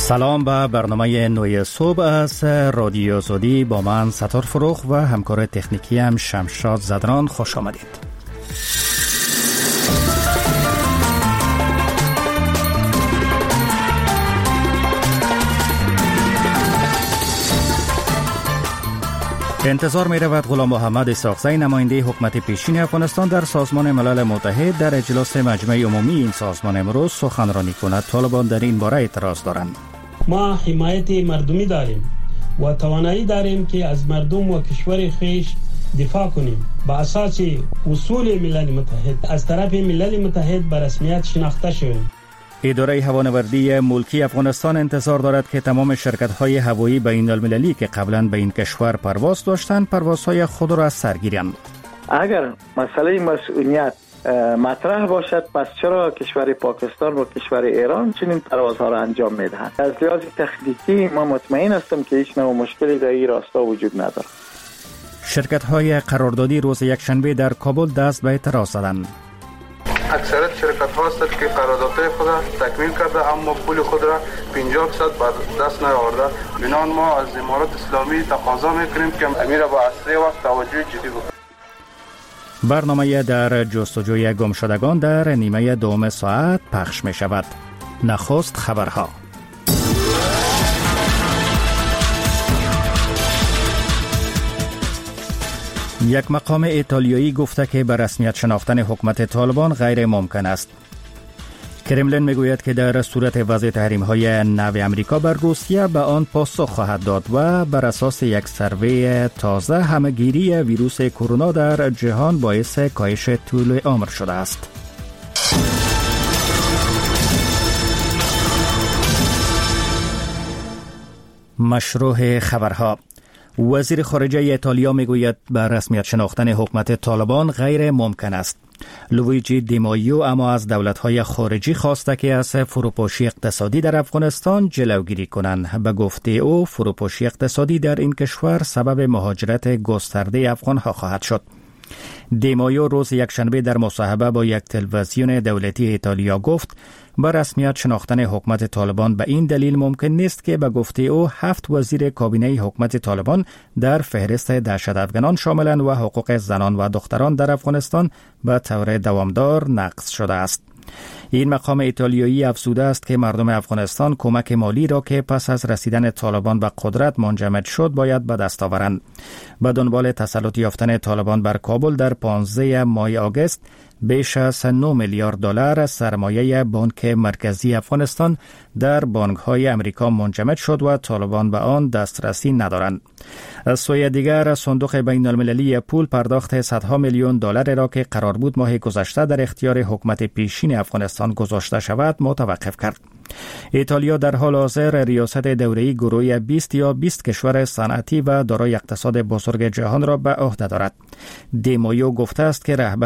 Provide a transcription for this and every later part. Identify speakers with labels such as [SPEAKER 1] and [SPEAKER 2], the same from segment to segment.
[SPEAKER 1] سلام به برنامه نوی صبح از رادیو زودی با من ستار فروخ و همکار تکنیکی هم شمشاد زدران. خوش آمدید. انتظار می رود غلام محمد اسحاقزی نماینده حکومت پیشین افغانستان در سازمان ملل متحد در اجلاس مجمع عمومی این سازمان امروز سخنرانی کند. طالبان در این باره اعتراض دارند.
[SPEAKER 2] ما حمایت مردمی داریم و توانایی داریم که از مردم و کشور خویش دفاع کنیم با اساس اصول ملل متحد از طرف ملل متحد به رسمیت شناخته شویم.
[SPEAKER 1] اداره هوانوردی ملکی افغانستان انتظار دارد که تمام شرکت‌های هوایی بین المللی که قبلا به این کشور پرواز داشتند پروازهای خود را از سر گیرند.
[SPEAKER 3] اگر مسئله مسئولیت مطرح باشد، پس چرا کشور پاکستان و کشور ایران چنین پروازها را انجام میدهند؟ از لحاظ تکنیکی ما مطمئن هستم که هیچ نوع مشکلی در این راستا وجود ندارد.
[SPEAKER 1] شرکت‌های قراردادی روز یکشنبه در کابل دست به اعتراض زدند.
[SPEAKER 4] اکثریت شرکت ها هستند که قراردادهای خود تکمیل کرده اما پول خود را 50% به دست نیاورده. بنابراین ما از امارات اسلامی تقاضا میکنیم که امیر با اسرع وقت توجه جدی بکنه.
[SPEAKER 1] برنامه در جستجوی گمشدگان در نیمه دوم ساعت پخش می شود. نخست خبرها. یک مقام ایتالیایی گفته که به رسمیت شناختن حکومت طالبان غیر ممکن است. کرملین میگوید که در صورت وضع تحریم‌های نو امریکا بر روسیه به آن پاسخ خواهد داد و بر اساس یک سروی تازه همه‌گیری ویروس کرونا در جهان باعث کاهش طول عمر شده است. مشروع خبرها. وزیر خارجه ایتالیا میگوید به رسمیت شناختن حکومت طالبان غیر ممکن است. لویجی دیمایو اما از دولت‌های خارجی خواسته که از فروپاشی اقتصادی در افغانستان جلوگیری کنند. به گفته او فروپاشی اقتصادی در این کشور سبب مهاجرت گسترده افغان‌ها خواهد شد. دیمایو روز یکشنبه در مصاحبه با یک تلویزیون دولتی ایتالیا گفت به رسمیت شناختن حکومت طالبان به این دلیل ممکن نیست که به گفته او 7 وزیر کابینه حکومت طالبان در فهرست دهشت افغانان شاملند و حقوق زنان و دختران در افغانستان به طور دوامدار نقض شده است. این مقام ایتالیایی افزوده است که مردم افغانستان کمک مالی را که پس از رسیدن طالبان به قدرت منجمد شد باید به دست آورند. به دنبال تسلط یافتن طالبان بر کابل در 15 ماه آگوست بیش از 9 میلیارد دلار سرمایه بانک مرکزی افغانستان در بانک‌های امریکا منجمد شد و طالبان به آن دسترسی ندارند. از سوی دیگر صندوق بین المللی پول پرداخت صدها میلیون دلار را که قرار بود ماه گذشته در اختیار حکومت پیشین افغانستان گذاشته شود متوقف کرد. ایتالیا در حال حاضر ریاست دوره‌ای گروه 20 یا 20 کشور صنعتی و دارای اقتصاد بزرگ جهان را به عهده دارد. دیمایو گفته است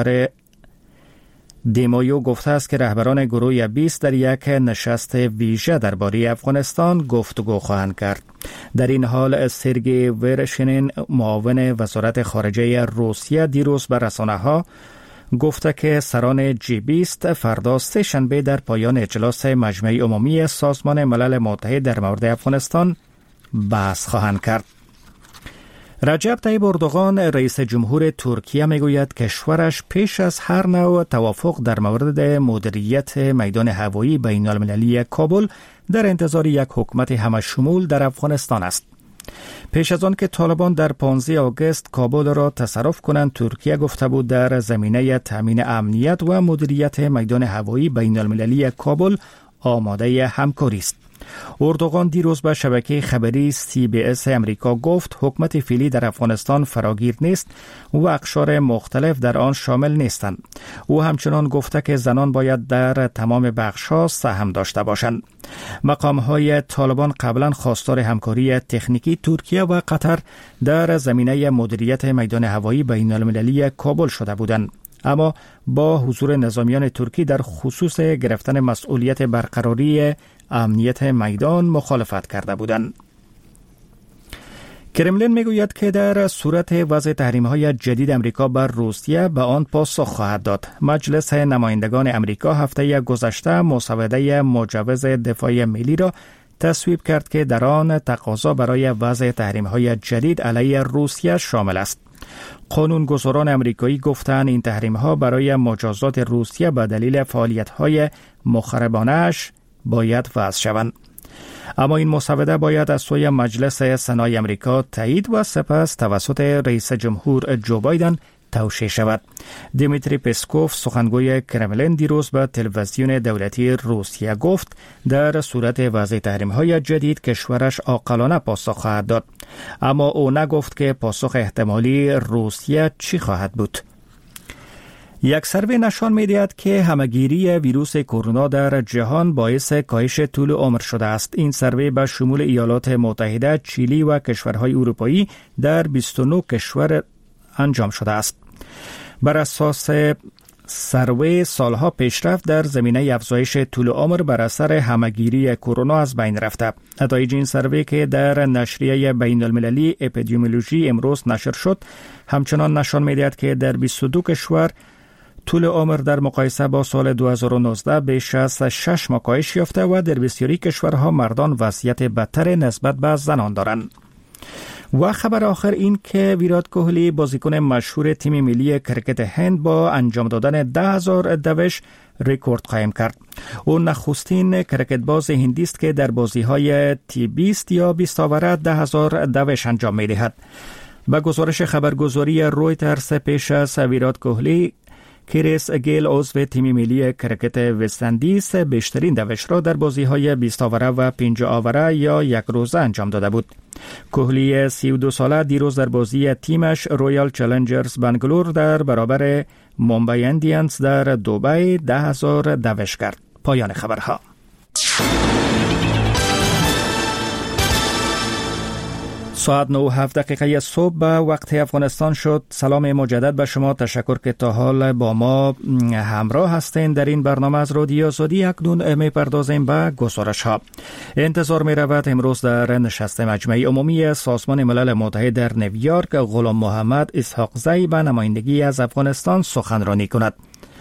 [SPEAKER 1] که رهبران گروه 20 در یک نشست ویژه درباره افغانستان گفتگو خواهند کرد. در این حال سرگئی ورشنین معاون وزارت خارجه روسیه دیروز به رسانه‌ها گفته که سران G20 فردا سه شنبه در پایان اجلاس مجمع عمومی سازمان ملل متحد در مورد افغانستان بحث خواهند کرد. رجب طیب اردوغان رئیس جمهور ترکیه میگوید کشورش پیش از هر نوع توافق در مورد مدیریت میدان هوایی بین المللی کابل در انتظار یک حکومت همه‌شمول در افغانستان است. پیش از آن که طالبان در 15 آگوست کابل را تصرف کنند، ترکیه گفته بود در زمینه تامین امنیت و مدیریت میدان هوایی بین المللی کابل آماده همکاری است. اردوغان دیروز به شبکه خبری CBS امریکا گفت حکومت فعلی در افغانستان فراگیر نیست و اقشار مختلف در آن شامل نیستند. او همچنان گفته که زنان باید در تمام بخش‌ها سهم داشته باشند. مقام‌های طالبان قبلا خواستار همکاری تکنیکی ترکیه و قطر در زمینه مدیریت میدان هوایی بین المللی کابل شده بودند، اما با حضور نظامیان ترکی در خصوص گرفتن مسئولیت برقراری امنیت میدان مخالفت کرده بودند. کرملین میگوید که در صورت وضع تحریم‌های جدید امریکا بر روسیه به آن پاسخ خواهد داد. مجلس نمایندگان امریکا هفته گذشته مسوده مجوز دفاع ملی را تصویب کرد که در آن تقاضا برای وضع تحریم‌های جدید علیه روسیه شامل است. قانونگذاران امریکایی گفتند این تحریم‌ها برای مجازات روسیه به دلیل فعالیت‌های مخربانه‌اش باید وضع شوند. اما این مسوده باید از سوی مجلس سنای امریکا تایید و سپس توسط رئیس جمهور جو بایدن توشیح شود. دیمیتری پسکوف سخنگوی کرملین دیروز به تلویزیون دولتی روسیه گفت در صورت وضع تحریم‌های جدید کشورش عاقلانه پاسخ خواهد داد، اما او نگفت که پاسخ احتمالی روسیه چی خواهد بود. یک سروی نشان می‌دهد که همه‌گیری ویروس کرونا در جهان باعث کاهش طول عمر شده است. این سروی به شمول ایالات متحده، چیلی و کشورهای اروپایی در 29 کشور انجام شده است. بر اساس سروی سالها پیشرفت در زمینه افزایش طول عمر بر اثر همه‌گیری کرونا از بین رفته. نتایج این سروی که در نشریه بین المللی اپیدمیولوژی امروز نشر شد همچنان نشان می‌دهد که در 22 کشور طول عمر در مقایسه با سال 2019 بیش از 6 ماه کاهش یافته و در بسیاری کشورها مردان وضعیت بدتر نسبت به زنان دارند. و خبر آخر این که ویرات کوهلی بازیکن مشهور تیم ملی کرکت هند با انجام دادن 10,000 دوش رکورد قائم کرد. او نخستین کرکتباز هندی است که در بازی‌های تی20 یا 20 آوره 10,000 دوش انجام می‌دهد. با گزارش خبرگزاری رویترز پیش از ویرات کوهلی، کریس گیل عضو تیم ملی کرکت وست اندیز بیشترین دوش را در بازی‌های 20 آوره و 50 آوره یا یک روزه انجام داده بود. کوهلی 32 ساله دیروز در بازی تیمش رویال چالنجرز بنگلور در برابر ممبئی اندیانز در دبی 10,000 دوش کرد. پایان خبرها. ساعت 9:07 صبح به وقت افغانستان شد. سلام مجدد به شما. تشکر که تا حال با ما همراه هستین. در این برنامه از رادیو آزادی اکنون می‌پردازیم به گزارش‌ها. انتظار می‌رود امروز در نشست مجمع عمومی سازمان ملل متحد در نیویورک غلام محمد اسحاقزی به نمایندگی از افغانستان سخنرانی کند.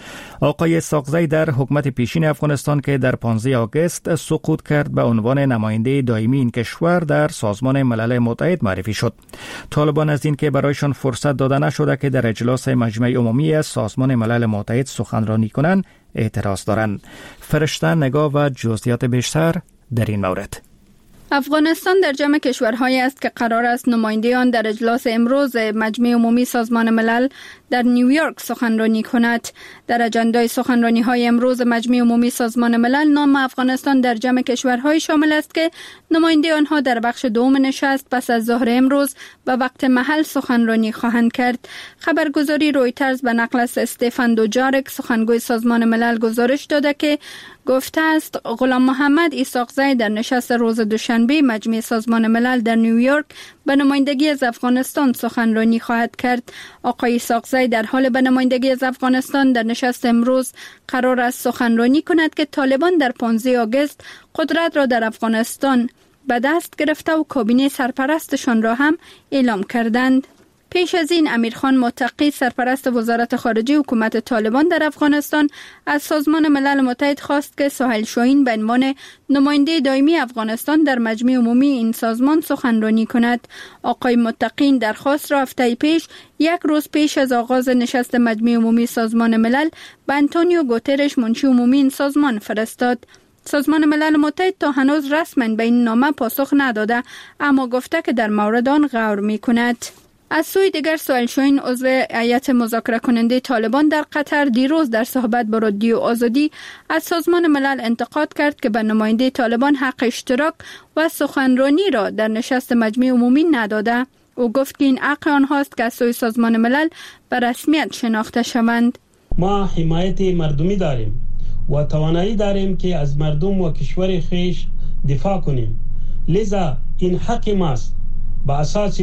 [SPEAKER 1] آقای اسحاقزی در حکومت پیشین افغانستان که در 15 آگوست سقوط کرد به عنوان نماینده دائمی این کشور در سازمان ملل متحد معرفی شد. طالبان از این که برایشان فرصت داده نشده که در اجلاس مجمع عمومی سازمان ملل متحد سخنرانی کنند اعتراض دارند. فرشته نگاه و جزئیات بیشتر در این مورد.
[SPEAKER 5] افغانستان در جمع کشورهایی است که قرار است نماینده آن در اجلاس امروز مجمع عمومی سازمان ملل در نیویورک سخنرانی کند. در اجندای سخنرانی‌های امروز مجمع عمومی سازمان ملل نام افغانستان در جمع کشورهای شامل است که نماینده آنها در بخش دوم نشست پس از ظهر امروز به وقت محل سخنرانی خواهند کرد. خبرگزاری رویترز به نقل از استفان دوجارک سخنگوی سازمان ملل گزارش داده که گفته است غلام محمد اسحاقزی در نشست روز دوشنبه مجمع سازمان ملل در نیویورک به نمایندگی از افغانستان سخنرانی خواهد کرد. آقای اسحاقزی در حال به نمایندگی از افغانستان در نشست امروز قرار است سخنرانی کند که طالبان در 15 آگوست قدرت را در افغانستان به دست گرفته و کابینه سرپرستشان را هم اعلام کردند. پیش از این امیرخان متقی سرپرست وزارت خارجه حکومت طالبان در افغانستان از سازمان ملل متحد خواست که سهیل شاهین به عنوان نماینده دائمی افغانستان در مجمع عمومی این سازمان سخنرانی کند. آقای متقی این درخواست را هفته پیش یک روز پیش از آغاز نشست مجمع عمومی سازمان ملل به آنتونیو گوترش منشی عمومی این سازمان فرستاد. سازمان ملل متحد تا هنوز رسما به این نامه پاسخ نداده اما گفته که در مورد آن غور می‌کند. از سوی دیگر سهیل شاهین عضو هیئت مذاکره کننده طالبان در قطر دیروز در صحبت با رادیو آزادی از سازمان ملل انتقاد کرد که به نماینده طالبان حق اشتراک و سخنرانی را در نشست مجمع عمومی نداده. او گفت که این حق آنهاست که از سوی سازمان ملل به رسمیت شناخته شوند.
[SPEAKER 2] ما حمایت مردمی داریم و توانایی داریم که از مردم و کشور خویش دفاع کنیم. لذا این حق ماست با اساس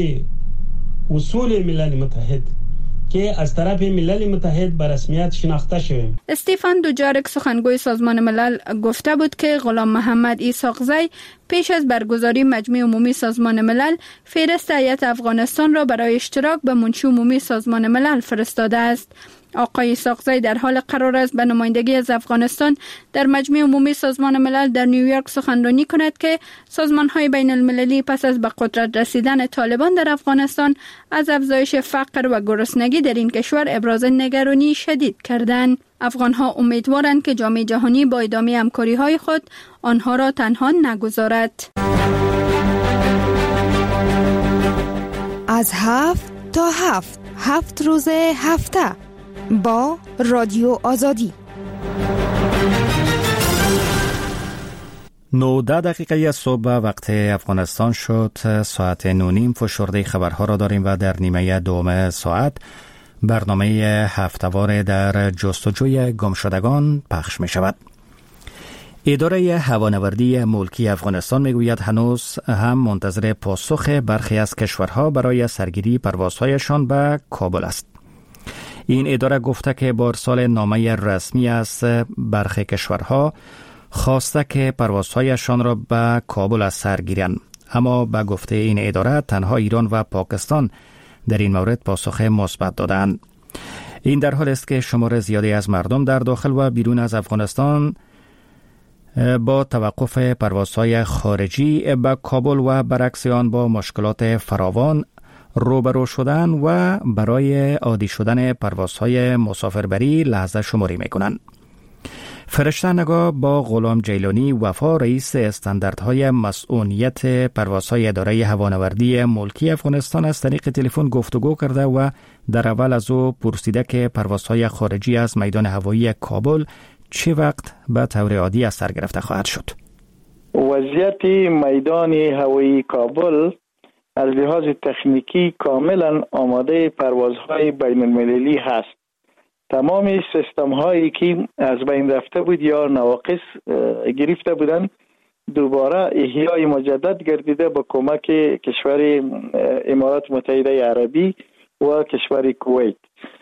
[SPEAKER 2] اصول ملل متحد که از طرف ملل متحد به رسمیت شناخته شویم.
[SPEAKER 5] استفان دوجارک سخنگوی سازمان ملل گفته بود که غلام محمد اسحاقزی پیش از برگزاری مجمع عمومی سازمان ملل فهرست هیئت افغانستان را برای اشتراک به منشی عمومی سازمان ملل فرستاده است. آقای ساقزی در حال قرار است به نمایندگی از افغانستان در مجمع عمومی سازمان ملل در نیویورک سخنرانی کند که سازمان‌های بین المللی پس از به قدرت رسیدن طالبان در افغانستان از افزایش فقر و گرسنگی در این کشور ابراز نگرانی شدید کردند. افغان‌ها امیدوارند که جامعه جهانی با ادامه همکاری‌های خود آنها را تنها نگذارد.
[SPEAKER 6] از 7 تا 7 روز هفته با رادیو آزادی.
[SPEAKER 1] 19 دقیقه صبح وقت افغانستان شد. ساعت 9:30 فشرده خبرها را داریم و در نیمه دوم ساعت برنامه هفته‌وار در جستجوی گمشدگان پخش می شود. اداره هوانوردی ملکی افغانستان میگوید هنوز هم منتظر پاسخ برخی از کشورها برای سرگیری پروازهایشان به کابل است. این اداره گفته که با ارسال نامه رسمی از برخی کشورها خواسته که پروازهایشان را به کابل از سر گیرند، اما به گفته این اداره تنها ایران و پاکستان در این مورد پاسخ مثبت دادند. این در حالی است که شمار زیادی از مردم در داخل و بیرون از افغانستان با توقف پروازهای خارجی به کابل و برعکس آن با مشکلات فراوان روبرو شدن و برای عادی شدن پروازهای مسافربری لحظه شماری میکنند. فرشته نگاه با غلام جیلانی وفا رئیس استانداردهای مسئولیت پروازهای اداره هوانوردی ملکی افغانستان از طریق تلفن گفتگو کرده و در اول از او پرسیده که پروازهای خارجی از میدان هوایی کابل چه وقت به طور عادی از سر گرفته خواهد شد؟
[SPEAKER 3] وضعیت میدان هوایی کابل از لحاظ تکنیکی کاملا آماده پروازهای بین المللی هست. تمام سیستم هایی که از بین رفته بود یا نواقص گرفته بودند دوباره احیای مجدد گردیده با کمک کشور امارات متحده عربی و کشور کویت.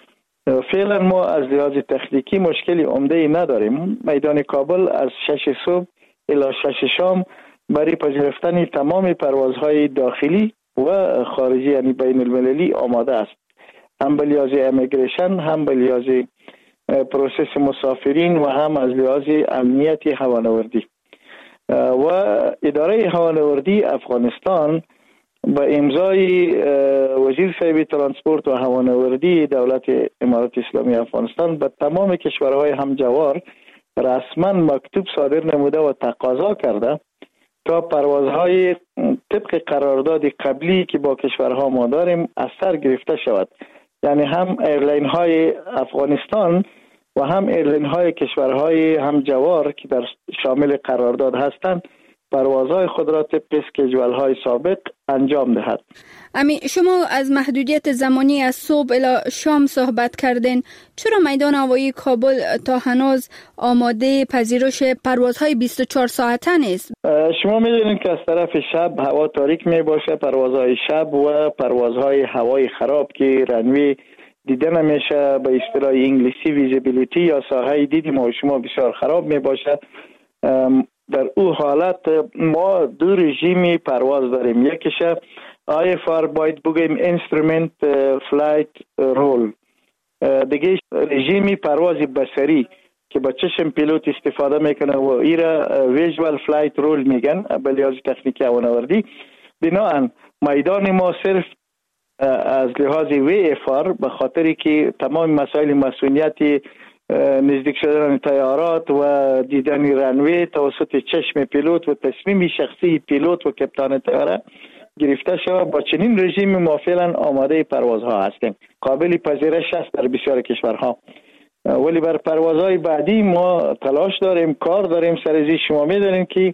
[SPEAKER 3] فعلا ما از لحاظ تکنیکی مشکلی عمده نداریم. میدان کابل از 6 صبح الی 6 شام برای پذیرفتن تمام پروازهای داخلی و خارجی یعنی بین المللی آماده است. هم به لحاظ امیگریشن، هم به لحاظ پروسس مسافرین و هم از لحاظ امنیت هوانوردی. و اداره هوانوردی افغانستان با امضای وزیر صاحب ترانسپورت و هوانوردی دولت امارات اسلامی افغانستان به تمام کشورهای همجوار رسما مکتوب صادر نموده و تقاضا کرده تا پروازهای طبق قرارداد قبلی که با کشورها ما داریم از سر گرفته شود. یعنی هم ایرلاین های افغانستان و هم ایرلاین های کشورهای همجوار که در شامل قرارداد هستند پروازهای خود را طبق اسکیجول های سابق انجام دهد.
[SPEAKER 5] شما از محدودیت زمانی از صبح الی شام صحبت کردین. چرا میدان هوایی کابل تا هنوز آماده پذیرش پروازهای 24 ساعته نیست؟
[SPEAKER 3] شما می‌دونید که از طرف شب هوا تاریک می باشه. پروازهای شب و پروازهای هوای خراب که رنوی دیده نمیشه، به اصطلاح انگلیسی ویزیبیلیتی یا ساحه دید ما و شما بسیار خراب می باشه. در او حالت ما دو رژیمی پرواز داریم. یکیش IFR باید بگیم اینسترومنت فلایت رول، دیگه رژیمی پرواز بصری که با چشم پیلوت استفاده میکنه و ایرا ویژوال فلایت رول میگن به لحاظ تکنیکی هوانوردی. بنابراین میدان ما صرف از لحاظ VFR به خاطری که تمام مسائل مسئولیتی نزدیک شدن تیارات و دیدن رنوی توسط چشم پیلوت و تصمیم شخصی پیلوت و کپتان تیاره گرفته شود. با چنین رژیم ما فعلا آماده پروازها هستیم، قابل پذیرش است در بسیار کشورها. ولی بر پروازهای بعدی ما تلاش داریم، کار داریم. سرزی شما می‌دانید که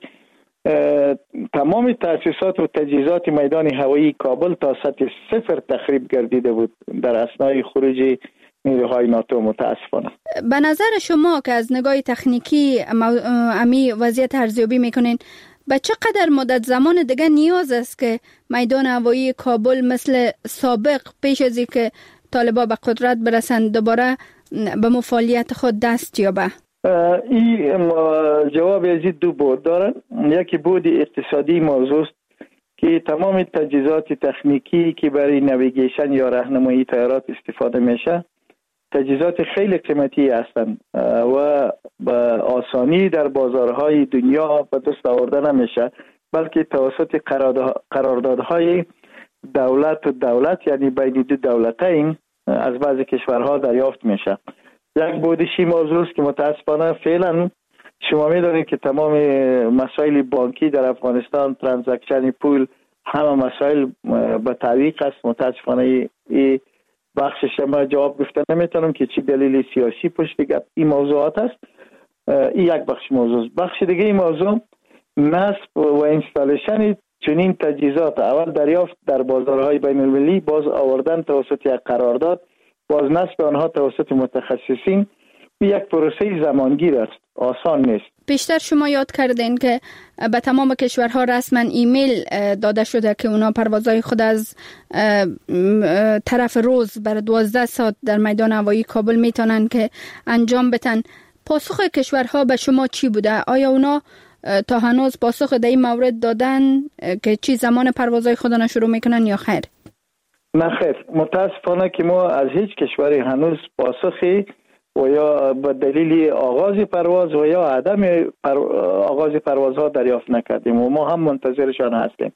[SPEAKER 3] تمام تأسیسات و تجهیزات میدان هوایی کابل تا سطح صفر تخریب گردیده بود در اثنای خروج نیروهای ناتو. متاسفانه
[SPEAKER 5] به نظر شما که از نگاه تکنیکی امی وضعیت ارزیابی میکنین، به چقدر مدت زمان دیگه نیاز است که میدان هوایی کابل مثل سابق پیش از اینکه طالبان به قدرت برسند دوباره به فعالیت خود دست یابه؟
[SPEAKER 3] این جواب از دو بود دارن. یکی بود اقتصادی موضوع است که تمام تجهیزات تکنیکی که برای نویگیشن یا راهنمایی تیارات استفاده میشه تجهیزات خیلی قیمتی هستند و به آسانی در بازارهای دنیا به دست آورده نمیشه، بلکه توسط قراردادهای دولت و دولت، یعنی بین دو دولتین از بعضی کشورها دریافت میشه. یک بودشی موضوع است که متاسفانه فعلا شما می‌دانید که تمام مسائل بانکی در افغانستان، ترانزکشن پول، همه مسائل به تعویق است. متاسفانه این بخشش ما جواب گفتن نمیتونم که چی دلیل سیاسی پشت این موضوعات است. این یک بخش موضوع است. بخش دیگه این موضوع نصب و انستالیشن چنین تجهیزات، اول دریافت در بازارهای بین المللی، باز آوردن توسط یک قرارداد، باز نصب آنها توسط متخصصین، یک پروسه زمانگیر است، آسان نیست.
[SPEAKER 5] بیشتر شما یاد کردین که به تمام کشورها رسما ایمیل داده شده که اونا پروازهای خود از طرف روز برای 12 ساعت در میدان هوایی کابل میتونن که انجام بدن. پاسخ کشورها به شما چی بوده؟ آیا اونا تا هنوز پاسخ در این مورد دادن که چی زمان پروازهای خودنا شروع میکنن یا خیر؟
[SPEAKER 3] نه خیر، متاسفانه که ما از هیچ کشوری هنوز پاسخی و یا به دلیل آغاز پرواز و یا عدم آغاز پروازها دریافت نکردیم و ما هم منتظرشان هستیم.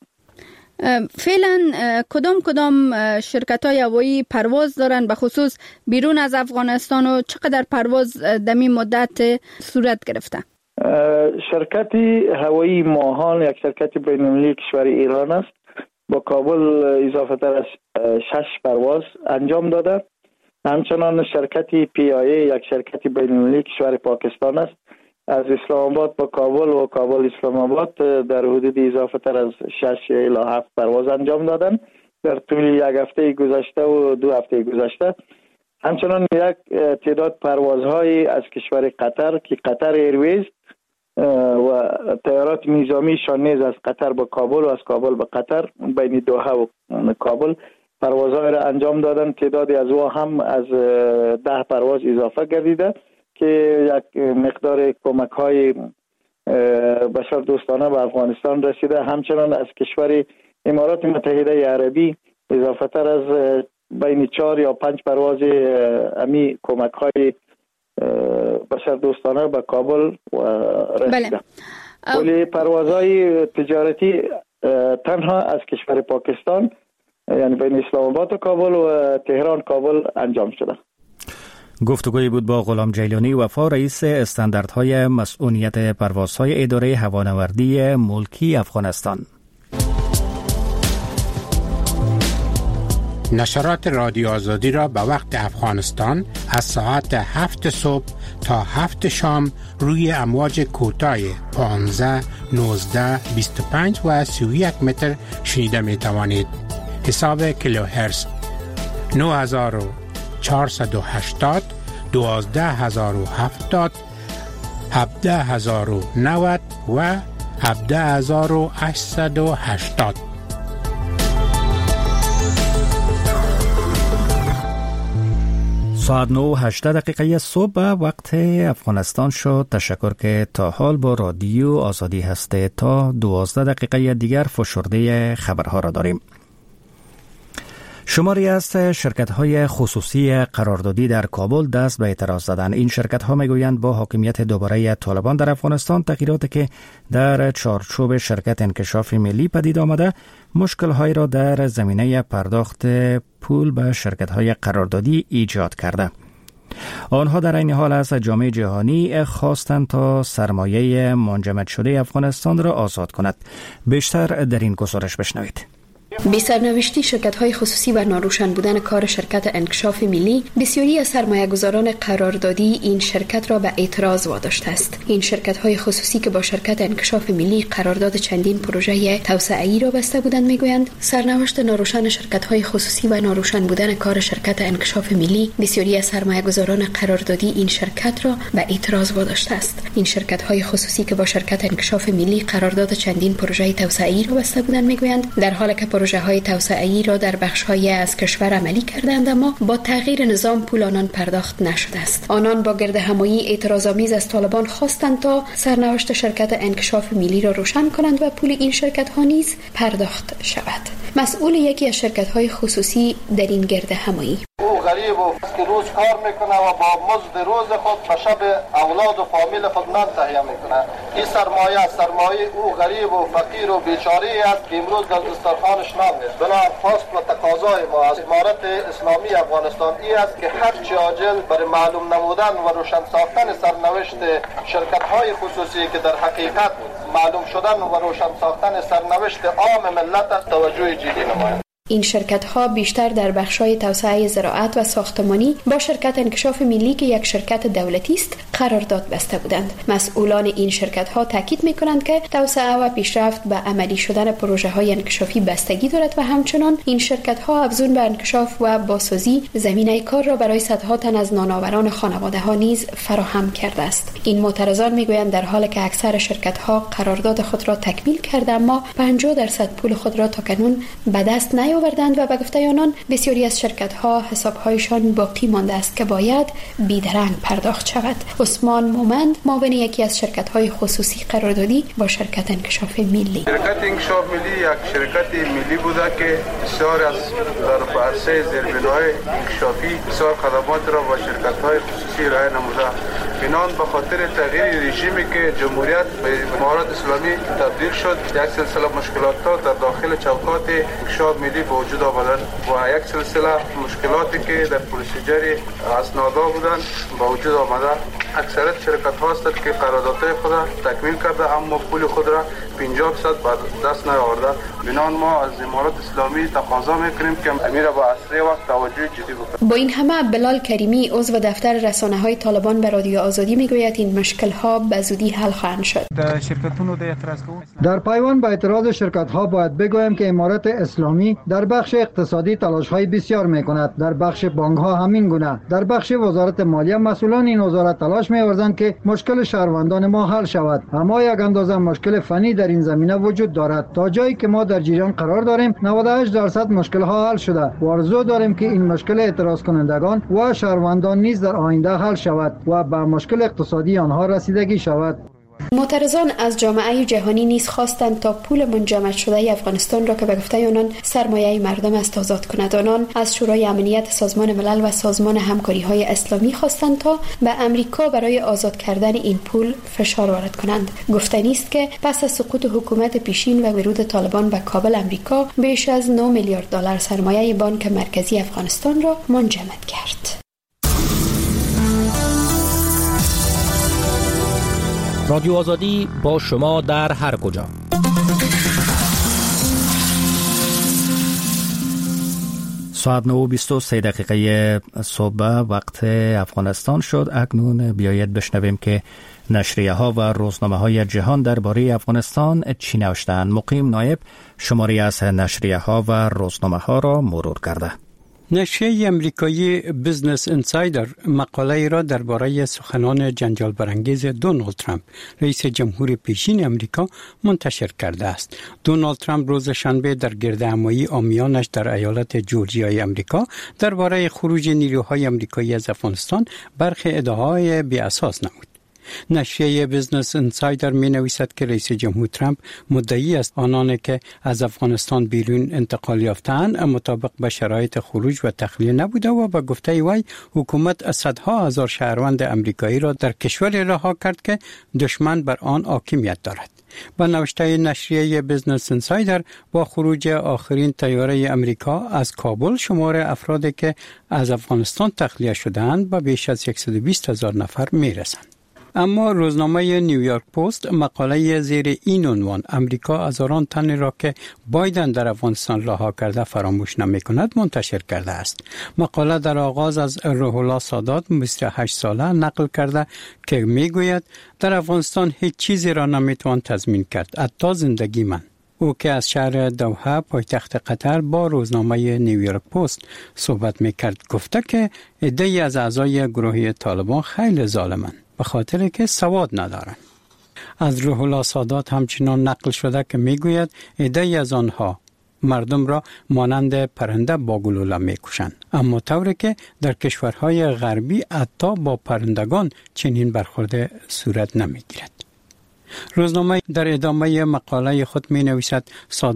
[SPEAKER 5] فعلا کدام شرکت‌های هوایی پرواز دارن به خصوص بیرون از افغانستان و چقدر پرواز دمی مدت صورت گرفته؟
[SPEAKER 3] شرکت هوایی ماهان یک شرکت بین‌المللی کشور ایران است، با کابل اضافه تر از 6 پرواز انجام داده. همچنان شرکت PIA یک شرکت بین‌المللی کشور پاکستان است، از اسلام آباد با کابل و کابل اسلام آباد در حدود اضافه تر از 6 الی 7 پرواز انجام دادن در طول یک هفته گذشته و 2 هفته گذشته. همچنان یک تعداد پروازهای از کشور قطر که قطر ایرویز و طیارات نظامی شان نیز از قطر به کابل و از کابل به قطر بین دوحه و کابل پروازهای را انجام دادن. تعدادی از او هم از 10 پرواز اضافه گردیده که یک مقدار کمک های بشر دوستانه به افغانستان رسیده. همچنان از کشور امارات متحده عربی اضافه تر از بین 4 یا 5 پرواز امی کمک های بشر دوستانه به کابل رسیده. ولی پروازهای تجارتی تنها از کشور پاکستان، یعنی بین اسلام آباد و کابل و تهران کابل انجام شده.
[SPEAKER 1] گفتگوی بود با غلام جیلانی وفا، رئیس استانداردهای مسئولیت پروازهای اداره هوانوردی ملکی افغانستان.
[SPEAKER 7] نشرات رادیو آزادی را به وقت افغانستان از ساعت 7 صبح تا 7 شام روی امواج کوتاه 15, 19, 25 و 31 متر شنیده می توانید. حساب کیلوهرتز 9480, 12070, 17090 و 17880.
[SPEAKER 1] ساعت 9:18 صبح وقت افغانستان شد. تشکر که تا حال با رادیو آزادی هسته. تا 12 دیگر فشرده خبرها را داریم. شماری از شرکت‌های خصوصی قراردادی در کابل دست به اعتراض زدند. این شرکت‌ها میگویند با حاکمیت دوباره طالبان در افغانستان تغییراتی که در چارچوب شرکت انکشاف ملی پدید آمده مشکل‌هایی را در زمینه پرداخت پول به شرکت‌های قراردادی ایجاد کرده. آنها در این حال از جامعه جهانی خواستند تا سرمایه منجمد شده افغانستان را آزاد کند. بیشتر در این گزارش بشنوید.
[SPEAKER 8] بی سرنوشتی شرکت‌های خصوصی و ناروشن بودن کار شرکت انکشاف ملی بسیاری از سرمایه‌گذاران قراردادی این شرکت را به اعتراض واداشته است. این شرکت‌های خصوصی که با شرکت انکشاف ملی قرارداد چندین پروژه توسعه‌ای را بسته بودند میگویند سرنوشت ناروشن شرکت‌های خصوصی و ناروشن بودن کار شرکت انکشاف ملی بسیاری از سرمایه‌گذاران قراردادی این شرکت را به اعتراض واداشته است. این شرکت‌های خصوصی که با شرکت انکشاف ملی قرارداد چندین پروژه توسعه‌ای را بسته بودند میگویند در حالی که پروژه‌های توسعه‌ای را در بخش‌های از کشور عملی کردند اما با تغییر نظام پول آنان پرداخت نشده است. آنان با گردهمایی اعتراض‌آمیز از طالبان خواستند تا سرنوشت شرکت انکشاف ملی را روشن کنند و پول این شرکت‌ها نیز پرداخت شود. مسئول یکی از شرکت‌های خصوصی در این گردهمایی:
[SPEAKER 9] حقوق غریب و که روز کار میکنه و با مزد روز خود به شب اولاد و فامیل خود نان تهیه میکنه. این سرمایه او غریب و فقیر و بیچاره است که امروز در دسترخوانش نان نیست. بنابراین خواست و تقاضای ما از امارت اسلامی افغانستان این است که هر چه عاجل برای معلوم نمودن و روشن ساختن سرنوشت شرکت‌های خصوصی که در حقیقت معلوم شدن و روشن ساختن سرنوشت عام ملت توجه جدی نمایند.
[SPEAKER 8] این شرکت‌ها بیشتر در بخش‌های توسعه زراعت و ساختمانی با شرکت انکشاف ملی که یک شرکت دولتی است قرارداد بسته بودند. مسئولان این شرکت‌ها تاکید می‌کنند که توسعه و پیشرفت به عملی شدن پروژه‌های انکشافی بستگی دارد و همچنین این شرکت‌ها افزون به انکشاف و بازسازی زمینه کار را برای صدها تن از نانآوران خانواده‌ها نیز فراهم کرده است. این معترضان می‌گویند در حالی که اکثر شرکت‌ها قرارداد خود را تکمیل کرده اما 50% پول خود را تاکنون به دست نیاوردند و به گفته آنان بسیاری از شرکت‌ها حساب‌هایشان باقی مانده است که باید بیدرنگ پرداخت شود. عثمان مومند معاون یکی از شرکت‌های خصوصی قراردادی با شرکت انکشاف ملی.
[SPEAKER 4] شرکت انکشاف ملی یک شرکت ملی بوده که بسیار از در عرصه زیربنای انکشافی بسیار خدمات را با شرکت‌های خصوصی ارائه نموده. بنان به خاطر تغییر رژیمی که جمهوریت به امارات اسلامی تبدیل شد، یک سلسله مشکلات در داخل چوکات انکشاف ملی به وجود آمدند و یک سلسله مشکلاتی که در پروسیجر اسنادا بودند به وجود آمده. اکثریت شرکت ها هستند که قراردادهای خود تکمیل کرده اما پول خود را 50% به دست نیاورده. بنان ما از امارات اسلامی تقاضا میکنیم که امیر با اسرع وقت توجه جدی بکنه.
[SPEAKER 8] با این همه بلال کریمی عضو دفتر رسانه‌های طالبان به رادیو آزادی میگوید این مشکل‌ها به زودی حل خواهند شد.
[SPEAKER 10] در پیوند به اعتراض شرکت‌ها باید بگویم که امارات اسلامی در بخش اقتصادی تلاش‌های بسیار می‌کند. در بخش بانک‌ها همین گونه. در بخش وزارت مالیه مسئولان این وزارت تلاش می‌ورزند که مشکل شهروندان ما حل شود. اما یک اندازه مشکل فنی در این زمینه وجود دارد. تا جایی که ما در جریان قرار داریم 98% مشکل‌ها حل شده. و آرزو داریم که این مشکل اعتراض کنندگان و شهروندان نیز در آینده حل شود و به مشکل اقتصادی آنها رسیدگی شود.
[SPEAKER 8] معترضان از جامعه جهانی نیز خواستند تا پول منجمد شده افغانستان را که به گفته آنان سرمایه مردم است آزاد کند. آنان از شورای امنیت سازمان ملل و سازمان همکاری‌های اسلامی خواستند تا به امریکا برای آزاد کردن این پول فشار وارد کنند. گفتنی است که پس از سقوط حکومت پیشین و ورود طالبان به کابل، امریکا بیش از 9 میلیارد دلار سرمایه بانک مرکزی افغانستان را منجمد کرد.
[SPEAKER 11] رادیو آزادی با شما در هر کجا.
[SPEAKER 1] ساعت 9:23 صبح وقت افغانستان شد. اکنون بیایید بشنویم که نشریه ها و روزنامه های جهان درباره افغانستان چی نوشتند. مقیم نایب شماری از نشریه ها و روزنامه ها را مرور کرده.
[SPEAKER 12] نشریه امریکایی بیزنس انسایدر مقاله را درباره سخنان جنجال برانگیز دونالد ترامپ رئیس جمهور پیشین امریکا منتشر کرده است. دونالد ترامپ روز شنبه در گردهمایی عامیانش در ایالت جورجیای امریکا درباره خروج نیروهای امریکایی از افغانستان برخی ادعاهای بی اساس نمود. نشریه بیزنس انسایدر می نویسد که رئیس جمهور ترامپ مدعی است آنانی که از افغانستان بیرون انتقال یافتند مطابق به شرایط خروج و تخلیه نبوده و به گفته وی حکومت صدها هزار شهروند امریکایی را در کشوری رها کرد که دشمن بر آن حاکمیت دارد. با نوشته نشریه بیزنس انسایدر با خروج آخرین طیاره امریکا از کابل شمار افرادی که از افغانستان تخلیه شدند به بیش از 120,000 نفر می رسند. اما روزنامه نیویورک پست مقاله زیر این عنوان امریکا هزاران تن را که بایدن در افغانستان رها کرده فراموش نمی کند منتشر کرده است. مقاله در آغاز از روح الله سادات 28 ساله نقل کرده که می گوید در افغانستان هیچ چیزی را نمی توان تضمین کرد حتی زندگی من. او که از شهر دوحه پایتخت قطر با روزنامه نیویورک پست صحبت می کرد گفته که عده‌ای از اعضای گروه طالبان خیلی ظالمند به خاطر که سواد ندارند. از روح الله سادات همچنان نقل شده که میگوید عده‌ای از آنها مردم را مانند پرنده با گلوله میکشند، اما طوری که در کشورهای غربی حتی با پرندگان چنین برخورد صورت نمیگیرد. روزنامه در ادامه مقاله خود می نویسد سادات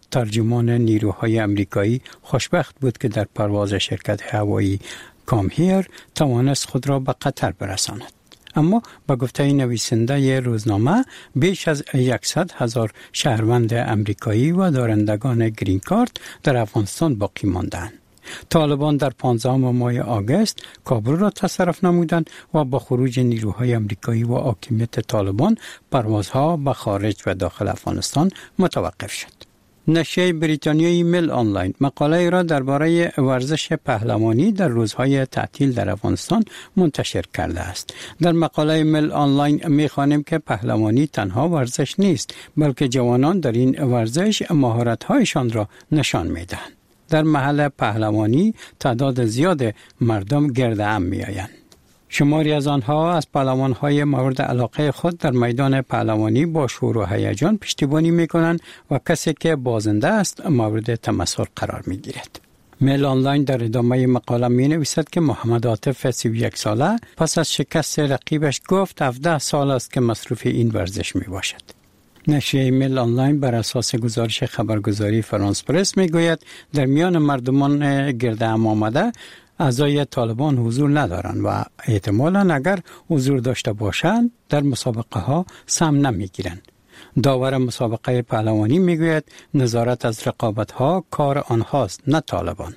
[SPEAKER 12] ترجمان نیروهای امریکایی خوشبخت بود که در پرواز شرکت هوایی کامهیر توانست خود را به قطر برساند. اما با گفته نویسنده روزنامه بیش از 100,000 شهروند امریکایی و دارندگان گرین کارت در افغانستان باقی ماندند. طالبان در 15 ماه آگوست کابل را تصرف نمودند و با خروج نیروهای امریکایی و حاکمیت طالبان پروازها به خارج و داخل افغانستان متوقف شد. نشریه بریتانیایی میل آنلاین مقاله را درباره ورزش پهلوانی در روزهای تعطیل در افغانستان منتشر کرده است. در مقاله میل آنلاین می‌خوانیم که پهلوانی تنها ورزش نیست، بلکه جوانان در این ورزش مهارت‌هایشان را نشان می‌دهند. در محل پهلوانی تعداد زیاد مردم گرد هم می‌آیند. شماری از آنها از پهلوان‌های مورد علاقه خود در میدان پهلوانی با شور و هیجان پشتیبانی می‌کنند و کسی که بازنده است مورد تمسخر قرار می‌گیرد. میل آنلاین در ادامه مقاله می‌نویسد که محمد عاطف 31 ساله پس از شکست رقیبش گفت 17 سال است که مصروف این ورزش میباشد. نشریه میل آنلاین بر اساس گزارش خبرگزاری فرانس پرس میگوید در میان مردمان گرد هم آمده اعضای طالبان حضور ندارند و احتمالاً اگر حضور داشته باشند در مسابقه ها سهم نمیگیرند. داور مسابقه پهلوانی میگوید نظارت از رقابت ها کار آنهاست نه طالبان.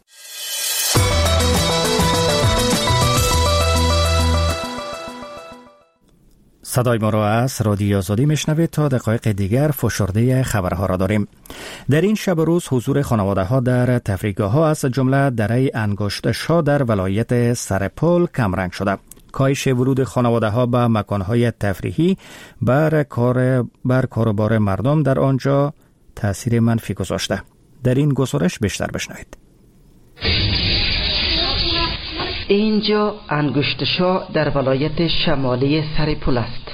[SPEAKER 1] صدای ما را از رادیو آزادی میشنوید. تا دقایق دیگر فشرده خبرها را داریم. در این شب و روز حضور خانواده ها در تفریحگاه ها از جمله دره انگشت شا در ولایت سرپل کمرنگ شده. کاهش ورود خانواده ها به مکان های تفریحی بر کار و بار مردم در آنجا تاثیر منفی گذاشته. در این گزارش بیشتر بشنوید.
[SPEAKER 13] اینجا انگشت شا در ولایت شمالی سرپل است.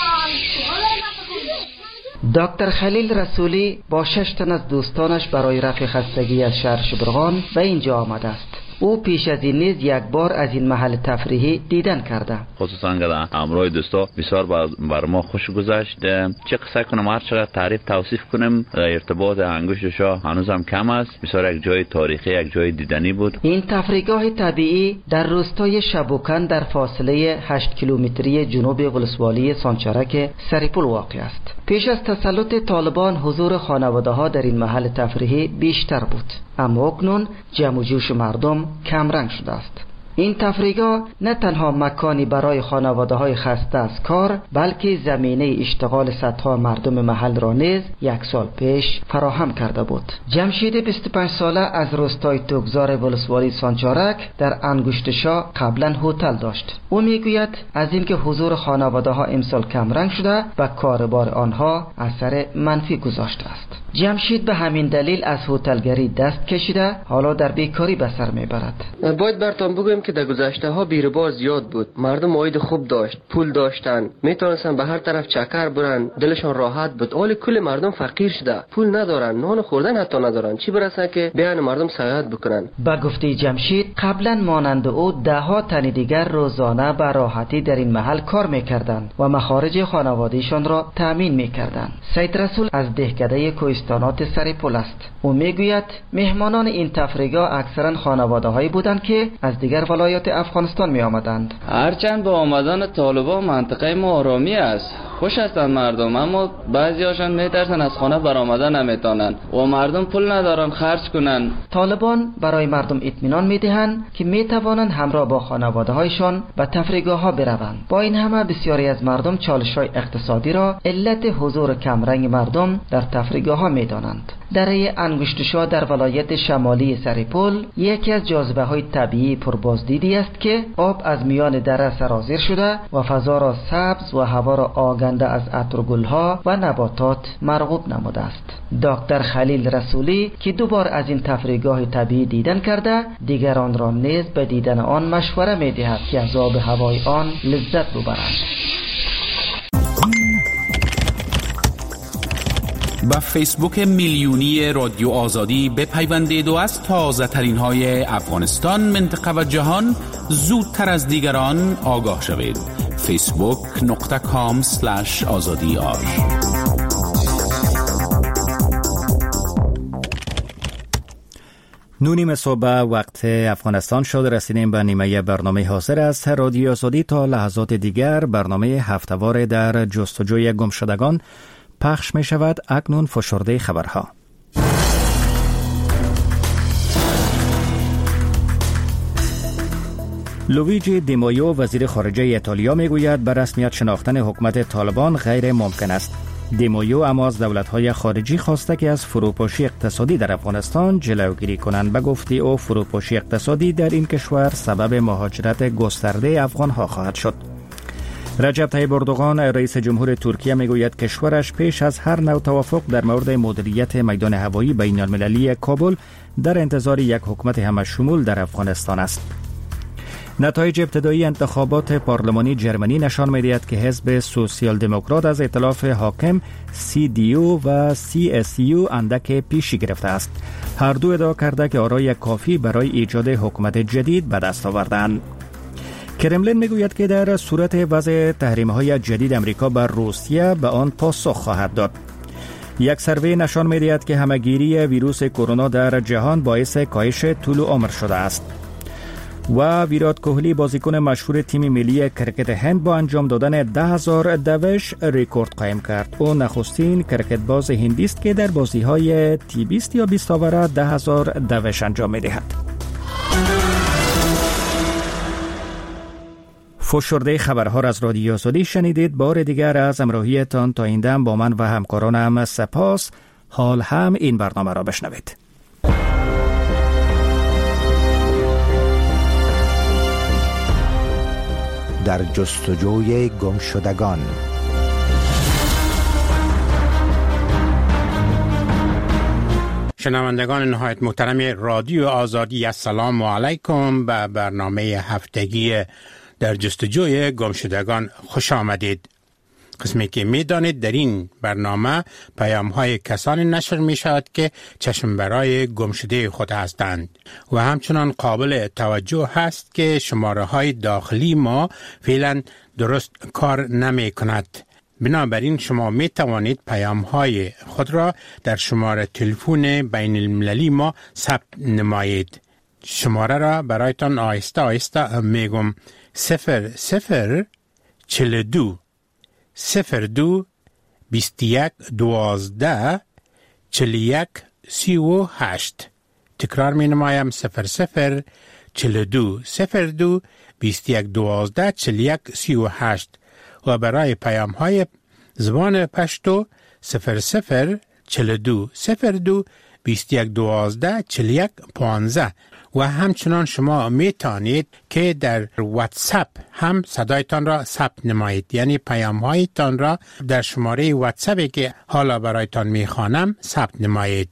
[SPEAKER 13] دکتر خلیل رسولی با 6 تن از دوستانش برای رفع خستگی از شهر شبرغان به اینجا آمده است. او پیش از این نیز یک بار از این محل تفریحی دیدن کرده.
[SPEAKER 14] خصوصا که همراه دوستا بسیار بر ما خوش گذشت. چه قصه کنم، هر چقدر تعریف توصیف کنم ارتباط انگشت شا هنوز هم کم است. بسیار یک جای تاریخی، یک جای دیدنی بود.
[SPEAKER 13] این تفریحگاه طبیعی در روستای شبوکن در فاصله 8 کیلومتری جنوب ولسوالی سانچارک سرپل واقع است. پیش از تسلط طالبان حضور خانواده ها در این محل تفریحی بیشتر بود، اما اکنون جمع و جوش مردم کمرنگ شده است. این تفریحگاه نه تنها مکانی برای خانواده های خسته از کار، بلکه زمینه اشتغال صدها مردم محل را نیز 1 سال پیش فراهم کرده بود. جمشید 25 ساله از روستای توگزار ولسوالی سانچارک در انگشت شا قبلا هتل داشت. او میگوید از اینکه حضور خانواده ها امسال کمرنگ شده و کاربار آنها اثر منفی گذاشته است. جمشید به همین دلیل از هتلگری دست کشیده حالا در بیکاری به سر میبرد.
[SPEAKER 15] باید براتون بگویم که در گذشته ها بیروبار زیاد بود. مردم عاید خوب داشت، پول داشتن، میتونستن به هر طرف چکر برن، دلشون راحت بود. حال کل مردم فقیر شده، پول ندارن، نان خوردن حتی ندارن، چی برسه که بیان مردم سیاحت بکنن.
[SPEAKER 13] با گفته جمشید قبلا مانند او 10 تن دیگر روزانه به راحتی در این محل کار میکردند و مخارج خانوادهشان را تامین میکردند. سید رسول از دهکده کوهستانات سرپل است. او میگوید مهمانان این تفریحگاه اکثرا خانواده‌هایی بودند که از دیگر ولایات افغانستان می آمدند.
[SPEAKER 16] هرچند با آمدن طالبان منطقه ما آرامی است، خوش هستند مردم، اما بعضی هاشان میترسن از خانه برآمدن نمیتونن و مردم پول ندارن خرج کنن.
[SPEAKER 13] طالبان برای مردم اطمینان میدهند که میتوانند همراه با خانواده هایشان به تفریحگاه ها بروند. با این همه بسیاری از مردم چالش های اقتصادی را علت حضور کمرنگ مردم در تفریحگاه ها میدانند. دره انگشت شا در ولایت شمالی سرپل یکی از جاذبه های طبیعی پربازدیدی است که آب از میان دره سرازیر شده و فضا را سبز و هوا را آگنده از عطر گلها و نباتات مرغوب نموده است. دکتر خلیل رسولی که 2 بار از این تفریحگاه طبیعی دیدن کرده، دیگران را نیز به دیدن آن مشوره می‌دهد که از آب هوای آن لذت ببرند.
[SPEAKER 17] با فیسبوک میلیونی رادیو آزادی بپیوندید و از تازه ترین های افغانستان، منطقه و جهان زودتر از دیگران آگاه شوید. facebook.com/azadi.
[SPEAKER 1] 9 صبح وقت افغانستان شد. رسیدیم به نیمه برنامه حاضر است رادیو آزادی. تا لحظات دیگر برنامه هفته‌وار در جستجوی گمشدگان پخش می شود. اکنون فشرده خبرها. لویجی دیمایو وزیر خارجه ایتالیا می گوید به رسمیت شناختن حکومت طالبان غیر ممکن است. دیمایو اما از دولت‌های خارجی خواسته که از فروپاشی اقتصادی در افغانستان جلوگیری کنند. به گفته او فروپاشی اقتصادی در این کشور سبب مهاجرت گسترده افغان‌ها خواهد شد. رجب طیب اردوغان رئیس جمهور ترکیه میگوید کشورش پیش از هر نوع توافق در مورد مدیریت میدان هوایی بین المللی کابل در انتظار یک حکومت همشمول در افغانستان است. نتایج ابتدایی انتخابات پارلمانی جرمنی نشان می‌دهد که حزب سوسیال دموکرات از ائتلاف حاکم CDU و CSU اندک پیشی گرفته است. هر دو ادعا کرده که آرای کافی برای ایجاد حکومت جدید به دست آوردند. کرملین میگوید که در صورت وضع تحریم‌های جدید امریکا بر روسیه به آن پاسخ خواهد داد. یک سروی نشان می‌دهد که همه‌گیری ویروس کرونا در جهان باعث کاهش طول عمر شده است. و ویرات کوهلی بازیکن مشهور تیم ملی کرکت هند با انجام دادن 10,000 دوش رکورد قائم کرد. او نخستین کرکت باز هندی است که در بازی‌های تی-20 یا 20 آوره 10,000 دوش انجام می‌دهد. فشرده خبرها را از رادیو آزادی شنیدید. بار دیگر از همراهیتان تا این دم با من و همکارانم سپاس. حال هم این برنامه را بشنوید.
[SPEAKER 18] در جستجوی گمشدگان.
[SPEAKER 7] شنوندگان نهایت محترم رادیو آزادی، السلام علیکم. به برنامه هفتگی در جستجوی گمشدگان خوش آمدید. قسمی که می دانید در این برنامه پیام های کسانی نشر می شود که چشم برای گمشده خود هستند و همچنان قابل توجه هست که شماره های داخلی ما فعلا درست کار نمی کند. بنابراین شما می توانید پیام های خود را در شماره تلفن بین المللی ما ثبت نمایید. شماره را برایتان آهسته آهسته می گم. 0042 02 21 12 41 38. تکرار می نمایم 0042 02 21 12 41 38 و برای پیام های زبان پشتو 0042 02 21 12 41 15. و همچنان شما می توانید که در واتساپ هم صدایتان را ثبت نمایید، یعنی پیام هایتان را در شماره واتساپی که حالا برایتان می خوانم ثبت نمایید.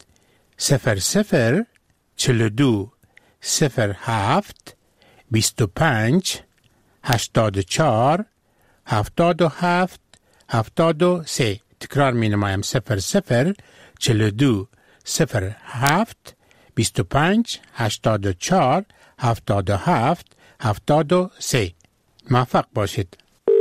[SPEAKER 7] 0042 07 25 84 77 73. تکرار می نمایم 0042 07 25 84 77 73. موفق باشید.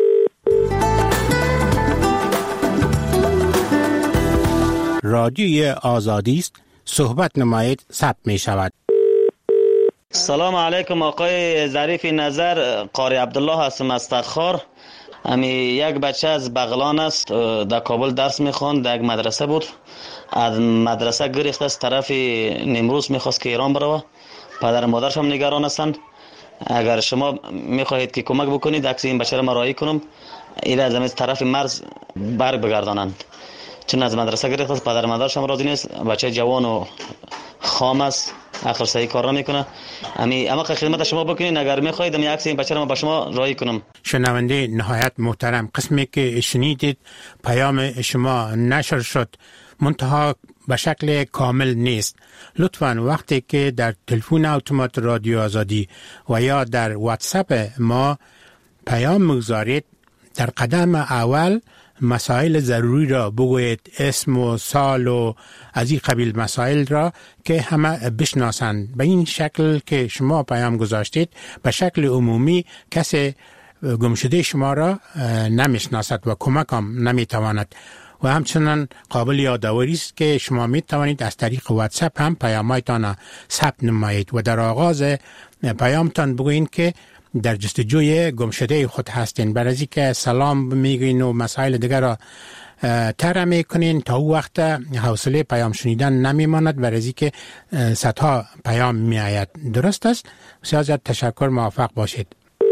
[SPEAKER 7] رادیوی آزادی است. صحبت نمایید ثبت می شود.
[SPEAKER 19] سلام علیکم آقای ظریف نظر. قاری عبدالله هستم از تخار. یک بچه از بغلان است، در کابل درس میخواند، در یک مدرسه بود. از مدرسه گریخت، از طرف نیمروز میخواست که ایران بروه. پدر مادرش هم نگران هستند. اگر شما میخواهید که کمک بکنید عکس این بچه را مرایی کنم، این از این طرف مرز برگ بگردانند، چون از مدرسه گریخت است. پدر مادرش هم راضی نیست. بچه جوان و خام است، آخر صحیح کار نمیکنه. اما خدمت شما بکنید اگر میخواهید این عکس این بچه را با شما رایی کنم.
[SPEAKER 7] شنونده نهایت محترم، قسمی که شنیدید پیام شما نشر شد، منتها به شکل کامل نیست. لطفاً وقتی که در تلفن اتومات رادیو آزادی و یا در واتساپ ما پیام میگذارید، در قدم اول مسائل ضروری را بگویید، اسم و سال و از این قبیل مسائل را که همه بشناسند. به این شکل که شما پیام گذاشتید به شکل عمومی کسی گمشده شما را نمیشناسد و کمک هم نمیتواند. و همچنان قابل یادآوری است که شما می توانید از طریق واتساپ هم پیام‌هایتان ثبت نمایید و در آغاز پیامتان بگویید که در جستجوی گمشده خود هستین، برای از اینکه سلام میگین و مسائل دیگر را طرح میکنین تا او وقت حوصله پیام شنیدن نمیماند، برای از اینکه صدها پیام میآید. درست است؟ بسیار زیاد تشکر، موفق باشید.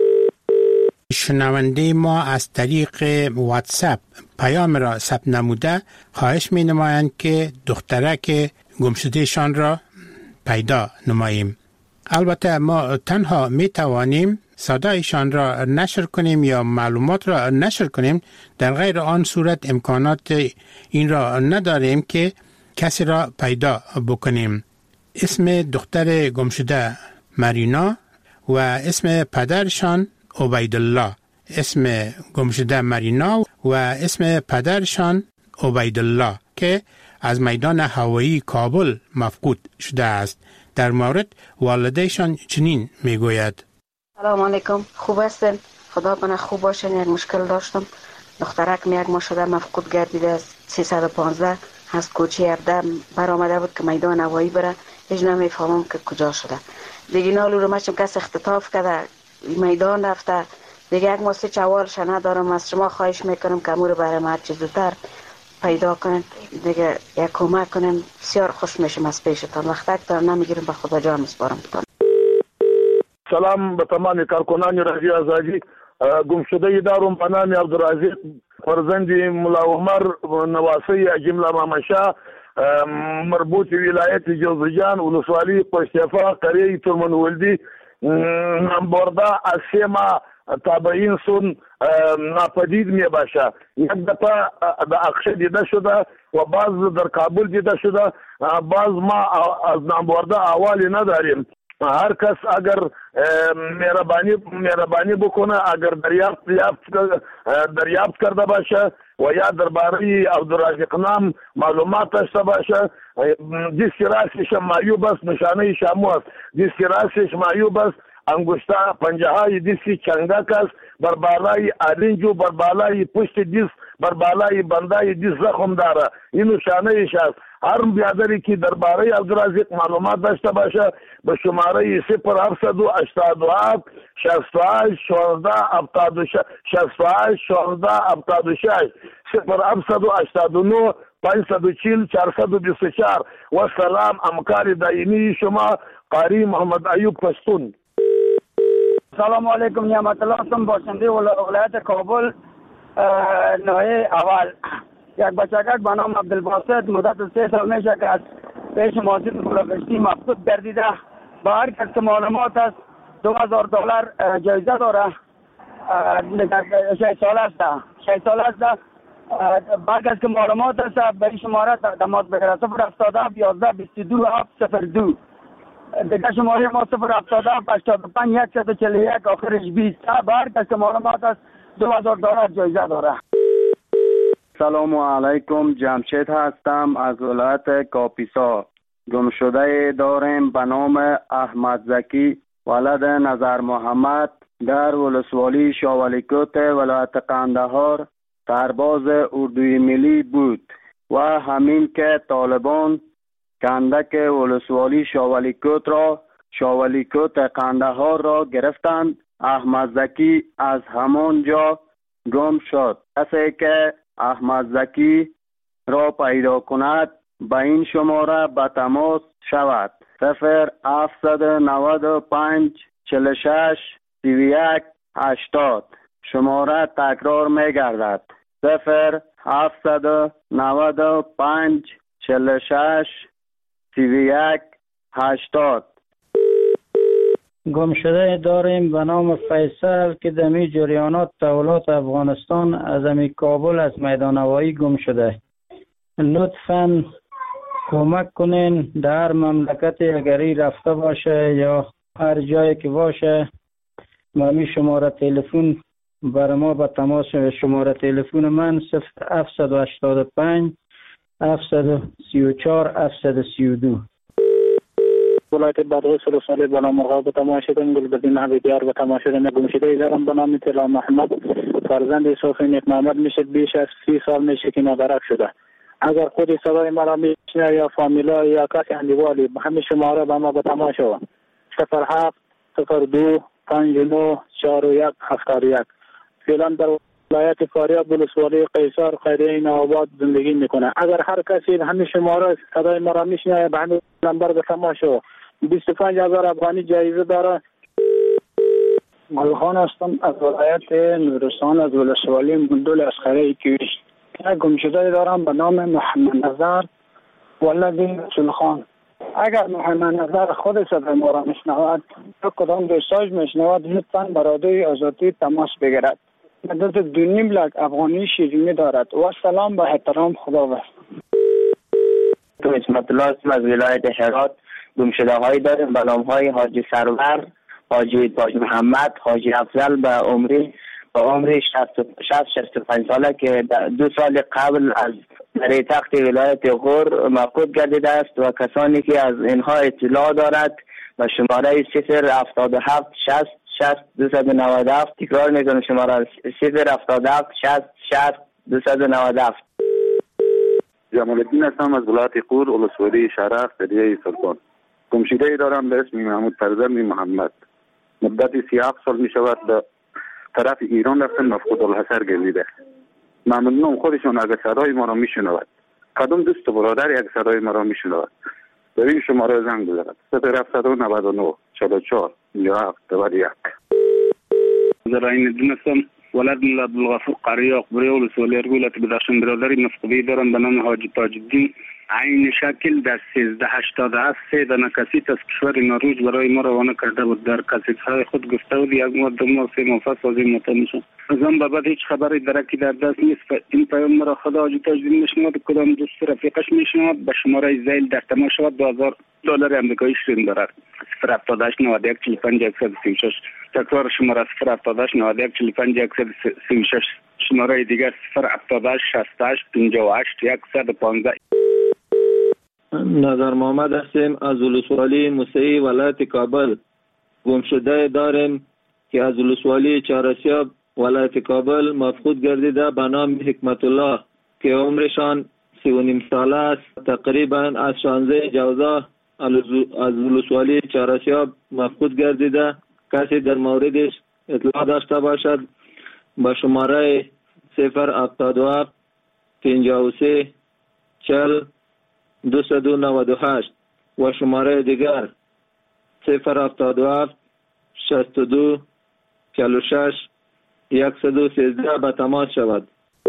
[SPEAKER 7] شنونده ما از طریق واتساپ پیام را ثبت نموده خواهش می نمایند که دخترک گمشدهشان را پیدا نماییم. البته ما تنها می توانیم صدایشان را نشر کنیم یا معلومات را نشر کنیم، در غیر آن صورت امکانات این را نداریم که کسی را پیدا بکنیم. اسم دختر گمشده مرینا و اسم پدرشان عبیدالله. اسم گمشده مرینا و اسم پدرشان عبیدالله که از میدان هوایی کابل مفقود شده است. در مورد والدهشان چنین میگوید:
[SPEAKER 20] سلام علیکم، خوب هستین؟ خدا کنه خوب باشین. یک مشکل داشتم، دخترکم یک ماه شده مفقود گردیده است. 315 از کوچه 17 برآمده بود که میدان هوایی بره، هیچ نمیفهمم که کجا شده. دیگه نالو رو مچم کس اختطاف کرده، میدان رفته. دیگه یک ماسه چوالش ندارم. از شما خواهش میکنم که امور برای ما هرچی زودتر پیدا کنن، دیگه یک کمک کنن. بسیار خوش میشم از پیشتان. وقت تا نمیگیرم، به خدا جان میسپارم.
[SPEAKER 21] سلام به تمام کارکنان رادیو آزادی. گمشده دارم به نام عبدالرزاق فرزند ملا عمر نواسی جمله مامشا، مربوط ولایت جوزجان، ولسوالی قشتفا، قریه ترمن ولدی. نمبرده از سیما تابعین سون ناپدید می باشه. یک دفعه در اقشه دیده شده و بعض در کابل دیده شده. بعض ما از نمبرده احوالی نداریم. هر کس اگر مهربانی بکنه، اگر دریافت کرده باشه و یا درباره عبدالرزاق نام معلومات داشته باشه، دست راستش معیوب است، نشانه شامو است. دست راستش معیوب است، انگشته پنجه های دستی چنگک است، بر بالای آرنجو، بر بالای پشت دست، بر بالای بندای دست زخم داره. این نشانهش است. هر بیادری که درباره عبدالرزاق معلومات داشته باشه به شماره 0787 68 16 76 0789 540 424. و سلام، همکار دائمی شما قاری محمد ایوب پشتون.
[SPEAKER 22] سلام علیکم، نعمت الله هستم، باشنده ولایت کابل ناحیه اول. یک بچگک به نام عبدالباسط مدت 3 سال میشه که از پیش ماسید بلوچستان مفقود گردیده. با هر کس که معلومات است $2000 جایزه داره. 6 سال است. بعد از که معلومات است به این شماره تماس بگیره. 077 11 22 702. دیگه شماره ما 077 85 141 آخرش 20. به هر کس که معلومات است $2000 جایزه داره.
[SPEAKER 23] سلام علیکم، جمشید هستم از ولایت کاپیسا. گمشده داریم به نام احمد زکی ولد نظر محمد در ولسوالی شاولیکوت ولایت قندهار سرباز اردوی ملی بود و همین که طالبان کندک ولسوالی شاولیکوت را شاولیکوت قندهار را گرفتند، احمد زکی از همان جا گم شد. کسی که احمد زکی را پیدا کند به این شماره به تماس شود: 0795 46 31 80. شماره تکرار می گردد: 0795 46 31 80.
[SPEAKER 24] گمشده داریم به نام فیصل که دمی جریانات تحولات افغانستان از امی کابل از میدان هوایی گم شده. لطفاً کمک کنین، در مملکت اگری رفته باشه یا هر جایی که باشه مامی شماره تلفن برای ما به تماس. شماره تلفن من 0785 734 732.
[SPEAKER 25] ولایت بدغوی سلسله بنا مرغاب به تماشیدن گلبدین حبیبیار به تماشیدن گمشده دارم به نام طلا محمد فرزند صافی نیک محمد میشه بیش از 30 سال میشه که نادرک شده. اگر خود صدای مرا میشنه یا فامیلا یا کسی اندیوالی همه شماره به ما به تماشا 07 02 59 41 71. فعلا در ولایت فاریاب ولسوالی قیصر خیریه نوآباد زندگی میکنه. اگر هر کسی همه شماره صدای مرا میشنه به همین نمبر به تماشا 25,000 افغانی جایزه داره.
[SPEAKER 24] گلخان هستم از ولایت نورستان از ولسوالی مندول اسخره کیوش. یک گمشده دارم به نام محمد نظر ولدی رسول خان. اگر محمد نظر خود صدای ما را میشنود یا کدام دوستاش میشنود لطفاً برادر آزادی تماس بگیرد. مدت 2.5 لک افغانی شیرینی دارد. و سلام به احترام خداوند.
[SPEAKER 2] تو اسمت الله از ولایت هرات گمشده هایی داریم به نام های حاجی سرور، حاجی تاج محمد، حاجی افضل به عمر 65 ساله که 2 سال قبل از در تخت ولایت غور مفقود گردیده است و کسانی که از اینها اطلاع دارد و شماره 077 60 60 297 تکرار میکنم شماره 077 60 60 297.
[SPEAKER 3] جمال الدین هستم از ولایت غور ولسوالی شرق دریای سلطان. گمشده دارم به اسم محمود فرزند محمد. مدت 37 سال می شود به طرف ایران رفتن مفقود الحصر گردیده. ممنونم خودشون اگر صدای ما را میشنود. کدام دوست برادر یک صدای ما را میشنود به این شماره زنگ بزند 0799 44 57 91.
[SPEAKER 5] زراین دونستم ولد ملا عبدالغفور قریه اقبری ولسوالی ارگولت بدخشان برادری مفقودی دارم به نام حاجی تاج الدین عین شکل در 1387 3 دانه کسیت از کشور نروژ برای ما روانه کرده بود. در کسیت‌های خود گفته بود یک ماه 2 ماه 3 ماه پس از این مطمئن شد. از آن به بعد هیچ خبری درکی در دست نیست. این پیام مرا خدا حاجی تاج الدین میشنود کدام دوست رفیقش میشنود به شماره زیل در تماس شود $2000 آمریکایی شیرین دارد 078 91 45 136. تکرار شماره 078 91 45 136. شماره دیگر 078 68 58 115.
[SPEAKER 6] نظر محمد هستیم از ولسوالی موسعی ولایت کابل. گمشده داریم که از ولسوالی چهارسیاب ولایت کابل مفقود گردیده به نام حکمت الله که عمرشان 3.5 ساله است. تقریبا از 16 جوزا از ولسوالی چهارسیاب مفقود گردیده. کسی در موردش اطلاع داشته باشد با شماره 077 53 40 298 و شماره دیگر 077 62 46 113 به تماس شود.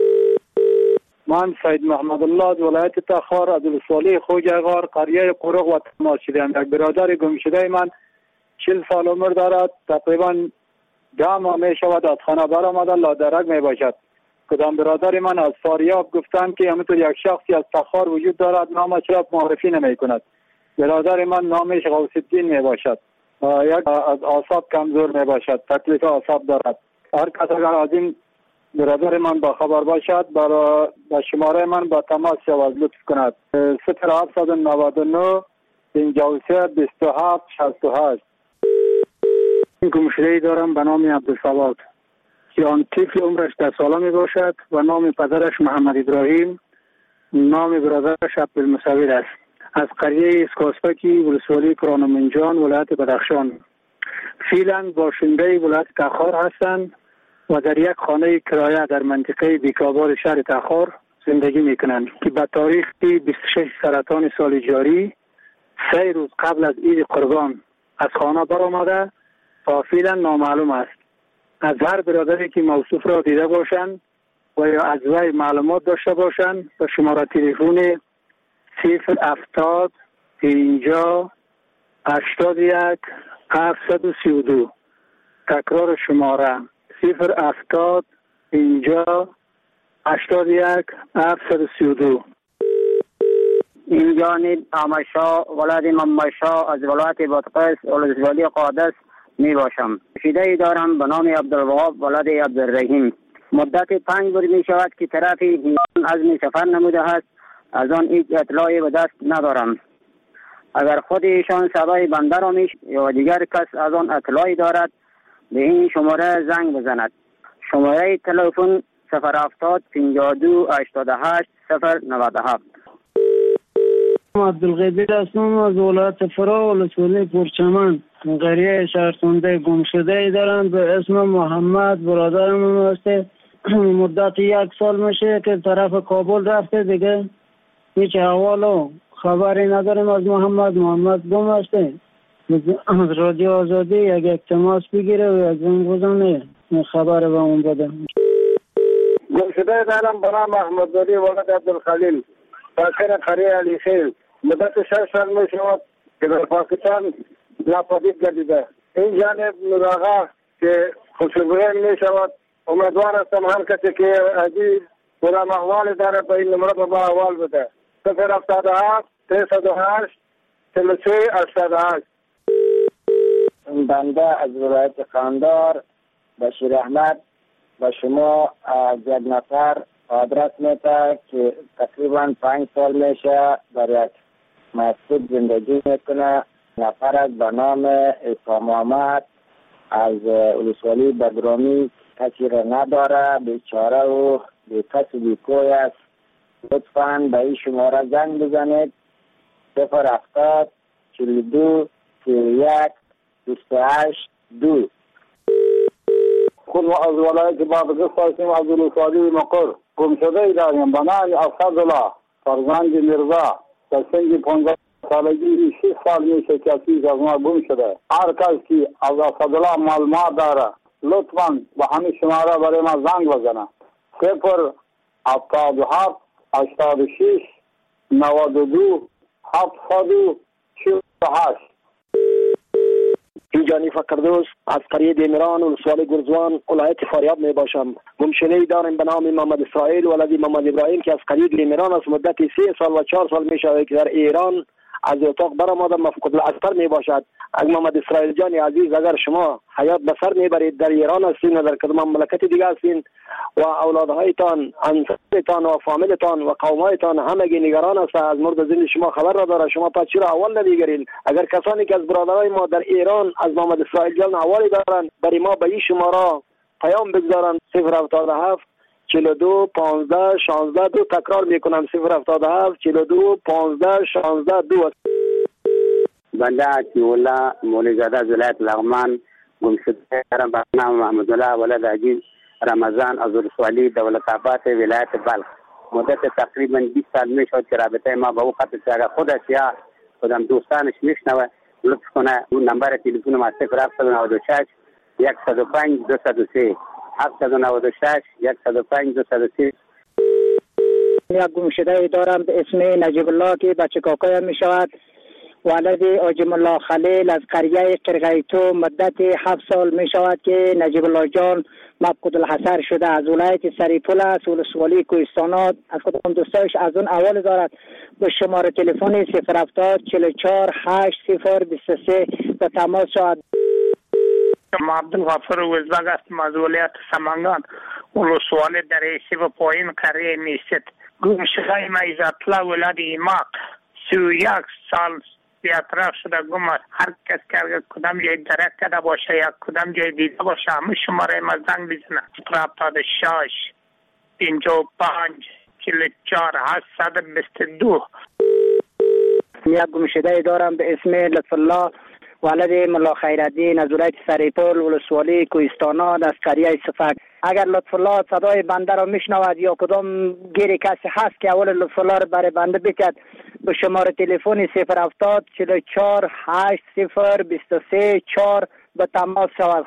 [SPEAKER 25] من سید محمد الله از ولایت تخار از ولسوالی خوجغار قریه قرق و تماس شدم. یک برادر گمشده من 40 سال عمر دارد. تقریبا 10 ماه می شود از خانه برآمده لادرک می باشد. کدام برادر من از فاریاب گفتند که همینطور یک شخصی از تخار وجود دارد نامش را معرفی نمی کند. برادر من نامش غوث الدین می باشد. یک از اعصاب کمزور می باشد. تکلیف اعصاب دارد. هر کس اگر از این برادر من با خبر باشد با شماره من با تماس شود لطف کند 0799 53 27 68.
[SPEAKER 24] گمشده‌ای دارم به نام عبدالصواد که آن طفل عمرش 10 ساله می باشد و نام پدرش محمد ابراهیم، نام برادرش عبدالمصور است. از قریه اسکاسپکی ولسوالی کرانمنجان ولایت بدخشان. فعلا باشنده ولایت تخار هستند و در یک خانه کرایه در منطقه بیکابار شهر تخار زندگی می کنند که به تاریخ 26 سرطان سال جاری 3 روز قبل از عید قربان از خانه برآمده و فعلا نامعلوم است. از هر برادری که موصوف را دیده باشند و یا از وی معلومات داشته باشند به شماره تلفن 070 50 81 732. تکرار شماره 070 50 81 732.
[SPEAKER 9] این جانب آمشا ولاد ممشا از ولایت بادغیس ولسوالی قادس می باشم. شیده دارم به نام عبدالوهاب ولد عبدالرحیم. مدت 5 روز می شود که طرف ایران عزم سفر نموده است. از آن هیچ اطلاعی به دست ندارم. اگر خود ایشان صدای بنده را یا دیگر کس از آن اطلاعی دارد به این شماره زنگ بزند شماره تلفن 070 52 88 097.
[SPEAKER 24] عبدالقادر هستم از ولایت فرا ولسوالی پرچمن. قریه شهرخونده گمشده دارم به اسم محمد. برادرم هسته. مدت 1 سال میشه که طرف کابل رفته دیگه. هیچ احوال و خبری نداریم از محمد گم هسته. از رادیو آزادی یک تماس بگیره و از اون گذانه خبر به اون بده.
[SPEAKER 21] گمشده دارم به نام احمد علی ولد عبدالخلیل، ساکن قریه علی خیل. مدت 6 سال می شود که در پاکستان ناپدید گردیده. این جانب نوراغا که خوشبویه می شود. امیدوار هستم هر کسی که عزیز کدام احوال داره به این نمره به ما احوال بده. 077 308 33 88.
[SPEAKER 2] بنده از ولایت قندار بشیر احمد و شما از یک نفر آدرس میده که تقریبا 5 سال میشه در یک مسجد زندگی میکنه. نفر از به نام عیسی محمد از ولسوالی بدرامی، کسی را نداره، بیچاره و بیکس و بیکوی است. لطفاً به این شماره زنگ بزنید 070 42 31 28 2.
[SPEAKER 21] خود از ولایت بادغیس هستیم از ولسوالی مقر. گمشده داریم به نام اسدالله فرزند میرزا در سن 15 سالگی 6 سال میشه که از ما گم شده. هر کس که از اسدالله معلومات داره لطفاً به همین شماره برای ما زنگ بزنه 077 86 92 748.
[SPEAKER 4] جانی فقردوس از قریه دیمران ولسوالی گرزوان ولایت فاریاب می باشم. گمشده‌ای دارم به نام محمد اسرائیل ولد محمد ابراهیم که از قریه دیمران از مدت 3 سال و 4 سال می شود که در ایران از اتاق برآمده مفقود الاثر می باشد. از محمد اسرائیل جان عزیز اگر شما حیات به سر میبرید در ایران هستین و در کدام مملکت دیگه هستین و اولادهایتان، انصارتان و فامیلتان و قومایتان همگی نگران است از مرد زنده شما خبر را داره، شما پس چرا اول نمیگیرین؟ اگر کسانی که از برادرای ما در ایران از محمد اسرائیل جان احوالی دارن برای ما به این شماره پیام بگذارن 077 42 15 16 2. تکرار میکنم 077 42 15 16 2.
[SPEAKER 2] بنده عطی‌الله مولیزاده از ولایت لغمان گمشده دارم به نام محمد الله ولد عزیز رمضان از ولسوالی دولت‌آباد ولایت بلخ. مدت تقریبا 20 سال میشد که رابطه ما با او قطع شد. اگر خودش یا خودم دوستانش میشنوه لطف کنه اون نمبر تلفن ما 0796 105 203 796 105 203.
[SPEAKER 24] یک گمشده دارم به اسم نجیب الله که بچه کاکایم می شود. ولد آجم الله خلیل از قریه قرغیتو. مدت 7 سال می شود که نجیب الله جان مفقود الحصر شده. از ولایت سریپول است ولسوالی کوهستانات. از کدام دوستایش از اون اول دارد به شماره تلفن 070 44 80 23 به تماس شود.
[SPEAKER 8] عبدالغفور وزبگ هستم از ولایت سمنگان ولسوالی دریسی و پایین قریه میست. گمشده ما عزت‌الله ولد ایماق 31 سال بی‌اطراف شده گم است. هر کس که کدام جای درک کرده باشه یا کدام جای دیده باشه همه شماره ما زنگ بزنه 76 55 44 822.
[SPEAKER 24] یک گمشده دارم به اسم لطف الله ولد ملا خیرالدین از ولایت سریپول ولسوالی کوهستانات از قریه صفک. اگر لطف الله صدای بنده را میشنود یا کدام گیری کسی هست که اول لطف الله را برای بنده بکد به شماره تلفن 070 44 80 23 4 به تماس شود.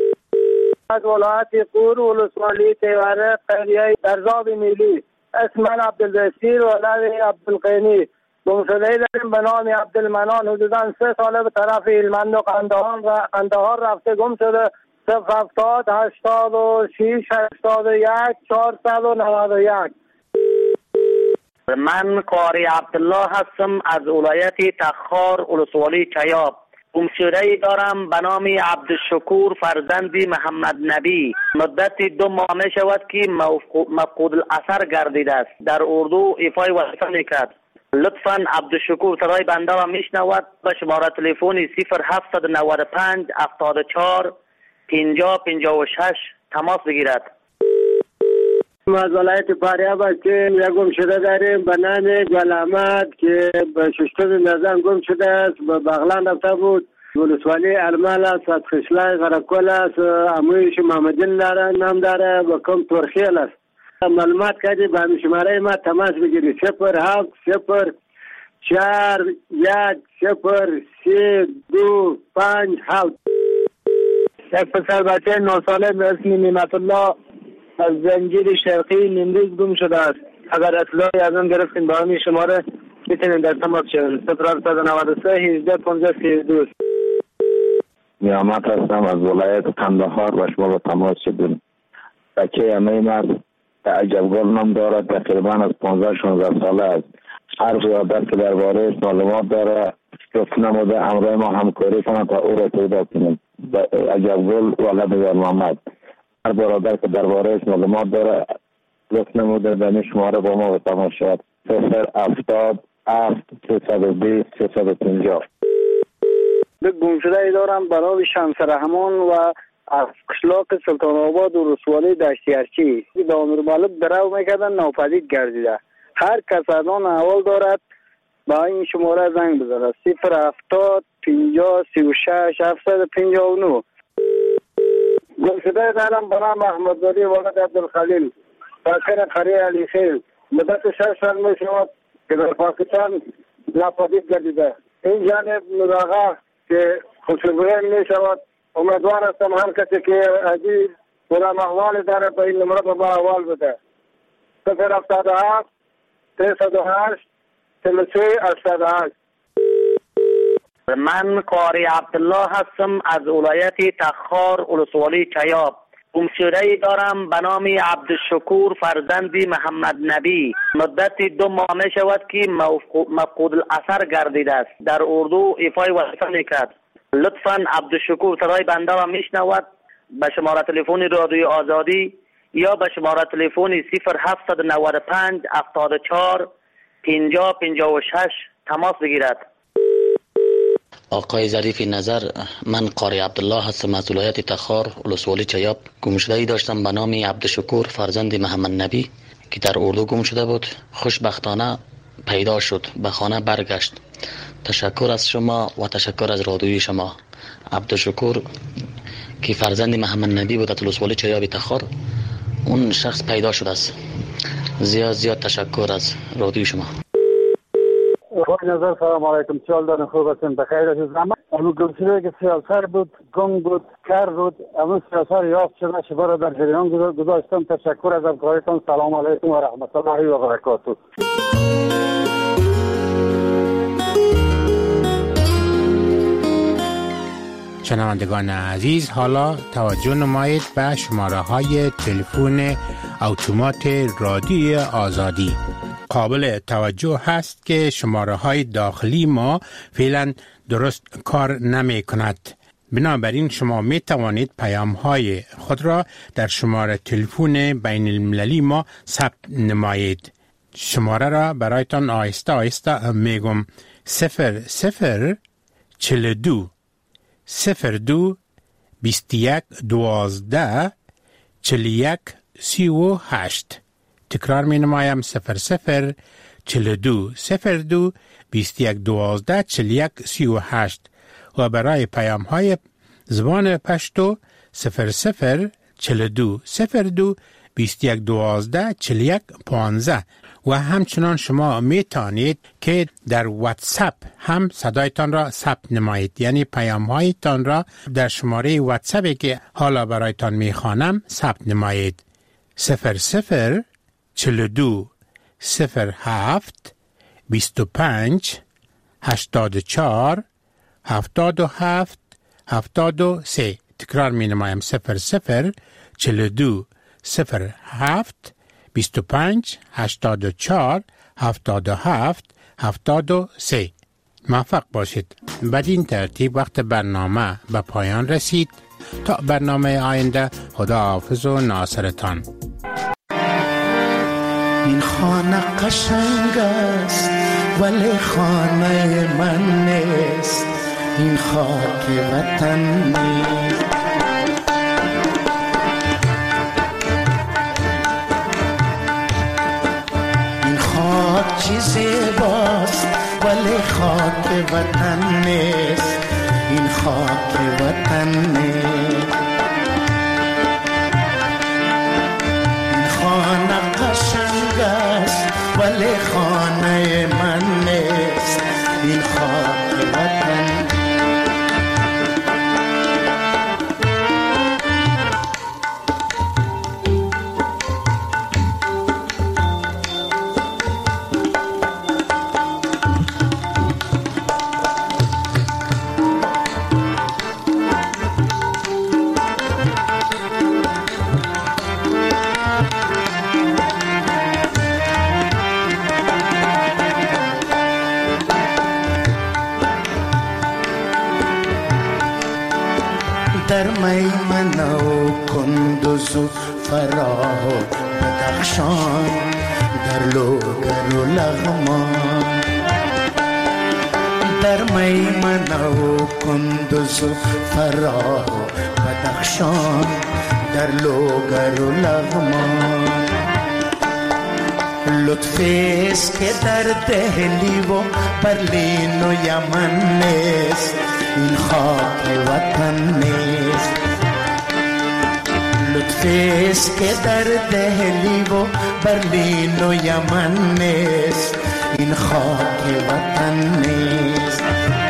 [SPEAKER 25] از ولایت قور ولسوالی تیوره قریه درزاب میلی. اسم من عبدالبصیر ولد عبدالقینی. گمشده‌ای داریم به نام عبدالمنان. حدوداً 3 ساله به طرف هلمند و قندهار رفته گم شده. 070 86 81 491.
[SPEAKER 10] من قاری عبدالله هستم از ولایت تخار ولسوالی چیاب. گمشده‌ای دارم به نام عبدالشکور فرزند محمد نبی. مدت 2 ماه می شود که مفقود الاثر گردیده است. در اردو ایفای وظیفه میکرد. لطفاً عبدالشکور صدای بنده را میشنود به شماره تلفن 0795 74 50 56 تماس بگیرد.
[SPEAKER 11] ما از ولایت فاریاب هستیم. یک گم شده داریم به نام گل احمد که به ششتم نظام گم شده است. به بغلان رفته بود. ولسوالی ارمال است، از خشلای غرقل است، امویش محمدین داره، نام داره و کم ترخیل است. معلومات کردی به همین شماره ما تماس بگیری 07 0 4 1 0 3 2 5 7.
[SPEAKER 25] یک پسر بچه 9 ساله به اسم نعمت الله از زنجیر شرقی نیمروز گم شده است. اگر اطلاعی از آن گرفتین با همین شماره میتونین در تماس شوین. 0793 18 15 32.
[SPEAKER 3] نیامت هستم از ولایت قندهار و شما با تماس شدیم. بچه همه مرد عجبگل نام دارد، تقریبا از 15-16 ساله است. هر قیادت که درباره معلومات داره گفت نموده همراه ما همکاری کنند تا او را پیدا کنیم. عجبگل ولد یار محمد. هر برادر که درباره معلومات داره گفت نموده در شماره با ما به تماس شد. 077 320 350.
[SPEAKER 25] گم شده ای دارم برای شمس رحمان و از قشلاق سلطان آباد و رسوالی دشتیارچی به امیر مالک درو میکردن ناپدید گردیده. هر کس از آن احوال دارد با این شماره زنگ بزنه 070 50 36 759. گم شده دارم برای محمدزاده ولد عبدالخلیل ساکن قریه علی خیل. مدت 6 سال می شود که در پاکستان ناپدید گردیده. این جانب نوراغا که خوشبین می شود. امیدوار هستم هر کسی که عزیز برام احوال داره به این نمره با احوال بده. 077 308 33 88.
[SPEAKER 10] من قاری عبدالله هستم از ولایت تخار ولسوالی چیاب. گمشده‌ای دارم به نام عبدالشکور فرزندی محمد نبی. مدت 2 ماه می شود که مفقود الاثر گردیده است. در اردو ایفای وظیفه میکرد. لطفاً عبدالشکور صدای بنده را میشنود به شماره تلفن رادیوی آزادی یا به شماره تلفن 0795 74 50 56 تماس بگیرد.
[SPEAKER 19] آقای ظریف نظر، من قاری عبدالله هستم از ولایت تخار ولسوالی چیاب. گمشده‌ای داشتم به نام عبدالشکور فرزند محمد نبی که در اردو گم شده بود. خوشبختانه پیدا شد، به خانه برگشت. تشکر از شما و تشکر از رادیوی شما. عبدالشکور که فرزند محمد نبی بود از ولسوالی چیاب تخار، اون شخص پیدا شده است. زیاد تشکر از رادیوی شما.
[SPEAKER 25] خود نظر سلام علیکم. چال دارن خوب هستین بخیر از زمان. اما گمشده که سیاسر بود، گم بود، کر بود، اما سیاسر یافت شده شبا را در جریان گذاشتم. تشکر از همکاریتان. سلام علیکم و رحمت الله و برکاته.
[SPEAKER 7] شنوندگان عزیز، حالا توجه نمایید به شماره های تلفن اتومات رادیوی آزادی. قابل توجه هست که شماره های داخلی ما فعلا درست کار نمی کند. بنابراین شما می توانید پیام های خود را در شماره تلفن بین المللی ما ثبت نمایید. شماره را برایتان آهسته آهسته میگم. 0042 02 21 12 41 38. تکرار می نمایم 0042 02 21 12 41 38 و برای پیام های زبان پشتو 0042 02 21 12 41 15. و همچنان شما می توانید که در واتساپ هم صدایتان را ثبت نمایید، یعنی پیام هایتان را در شماره واتساپی که حالا برایتان می خوانم ثبت نمایید. 0042 07 25 84 77 73. تکرار می نمایم 0042 07 25 84 77 73. موفق باشید. بدین ترتیب وقت برنامه به پایان رسید. تا برنامه آینده، خدا حافظ و ناصرتان.
[SPEAKER 12] این خانه قشنگ است ولی خانه من نیست. این خاک وطن نیست. حاجی زیباست ولی خاک وطن نیست، این خاک وطن نیست. این خانه قشنگ است ولی خانه من نیست، این خاک وطن. در میمنه و کندوز و فراه و بدخشان، در لوگر و لغمان. در میمنه و کندوز و فراه و بدخشان، در لوگر و لغمان. لطفی است که در دهلی و برلین و یمن نیست، این خاک وطن نیست. لطفی است که در دهلی و برلین و یمن نیست، این خاک وطن نیست.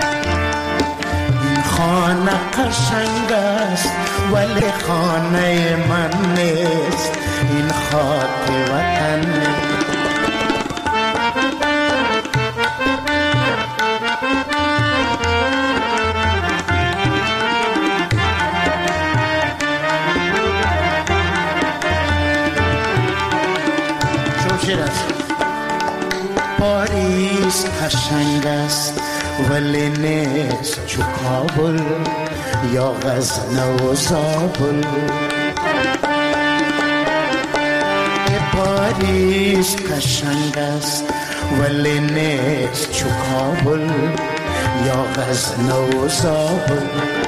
[SPEAKER 12] این خانه قشنگ است ولی خانه من نیست، این خاک وطن نیست. پاریس قشنگ است ولی نیست چو کابل یا غزنه و زابل. پاریس قشنگ است ولی نیست چو کابل یا غزنه و زابل.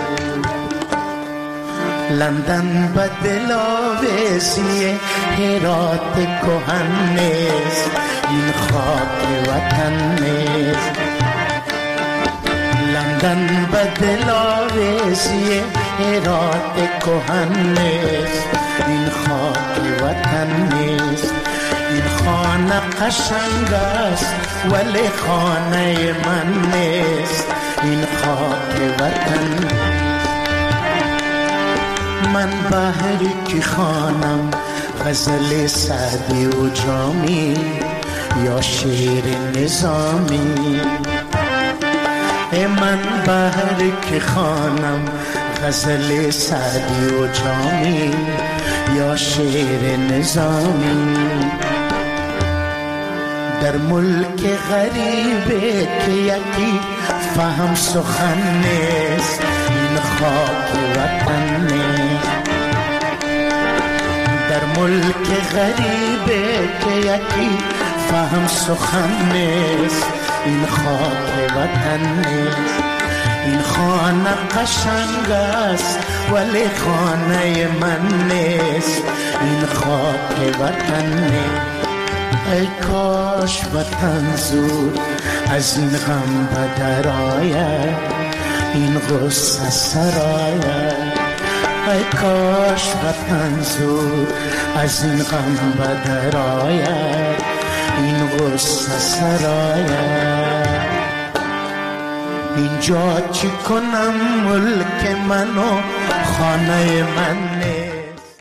[SPEAKER 12] لندن به دل آویزی هرات کهن نیست، این خاک وطن نیست. لندن به دل آویزی هرات کهن نیست، این خاک وطن نیست. این خانه قشنگ است ولی خانه من نیست، این خاک وطن نیست. من بهری که خانم غزل سعدی و جامی یا شعر نظامی. من بهری که خانم غزل سعدی و جامی یا شعر نظامی. در ملک غریبه که یکی فهم سخن نیست، این خاک وطن نیست. در ملک غریبه که یکی فهم سخن نیست، این خاک وطن نیست. این خانه قشنگ است ولی خانه من نیست، این خاک وطن نیست. ای کاش وطن زود از این غم بدر آید، این غصه سراید. ای کاش وطن زود از این غم بدر آید، این غصه سراید. اینجا چی کنم ملک من و خانه من نیست.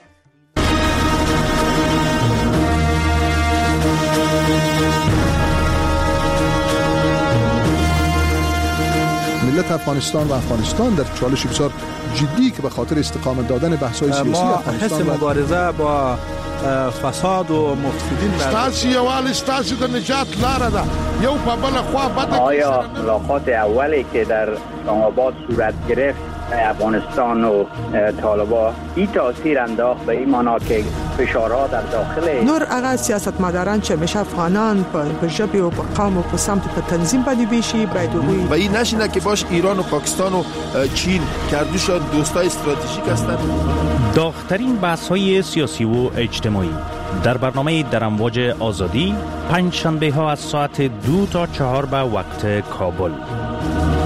[SPEAKER 13] ملت افغانستان و افغانستان در چالش بسیار جدی که به خاطر استقامت دادن بحث‌های سیاسی افغانستان
[SPEAKER 14] ما مبارزه با فساد و مفسدین
[SPEAKER 15] ستاسو یوال ستاسو د نجات لاره ده یو په بل خوا بده.
[SPEAKER 16] آیا ملاقات اولی که در اسلام آباد صورت گرفت افغانستان و طالبان این تاثیر انداخت به این معنا که فشارات در داخل
[SPEAKER 17] نور هغه سیاستمداران چې همیشه افغانان په ژبه او په قوم او په سمت په تنظیم باندې بیشي باید وي
[SPEAKER 15] و این نشینه که باش ایران و پاکستان و چین کردوشان دوستای استراتژیک هستند.
[SPEAKER 26] داغ‌ترین بحث‌های سیاسی و اجتماعی در برنامه در امواج آزادی
[SPEAKER 1] پنج شنبه ها از ساعت 2 تا 4 به وقت کابل.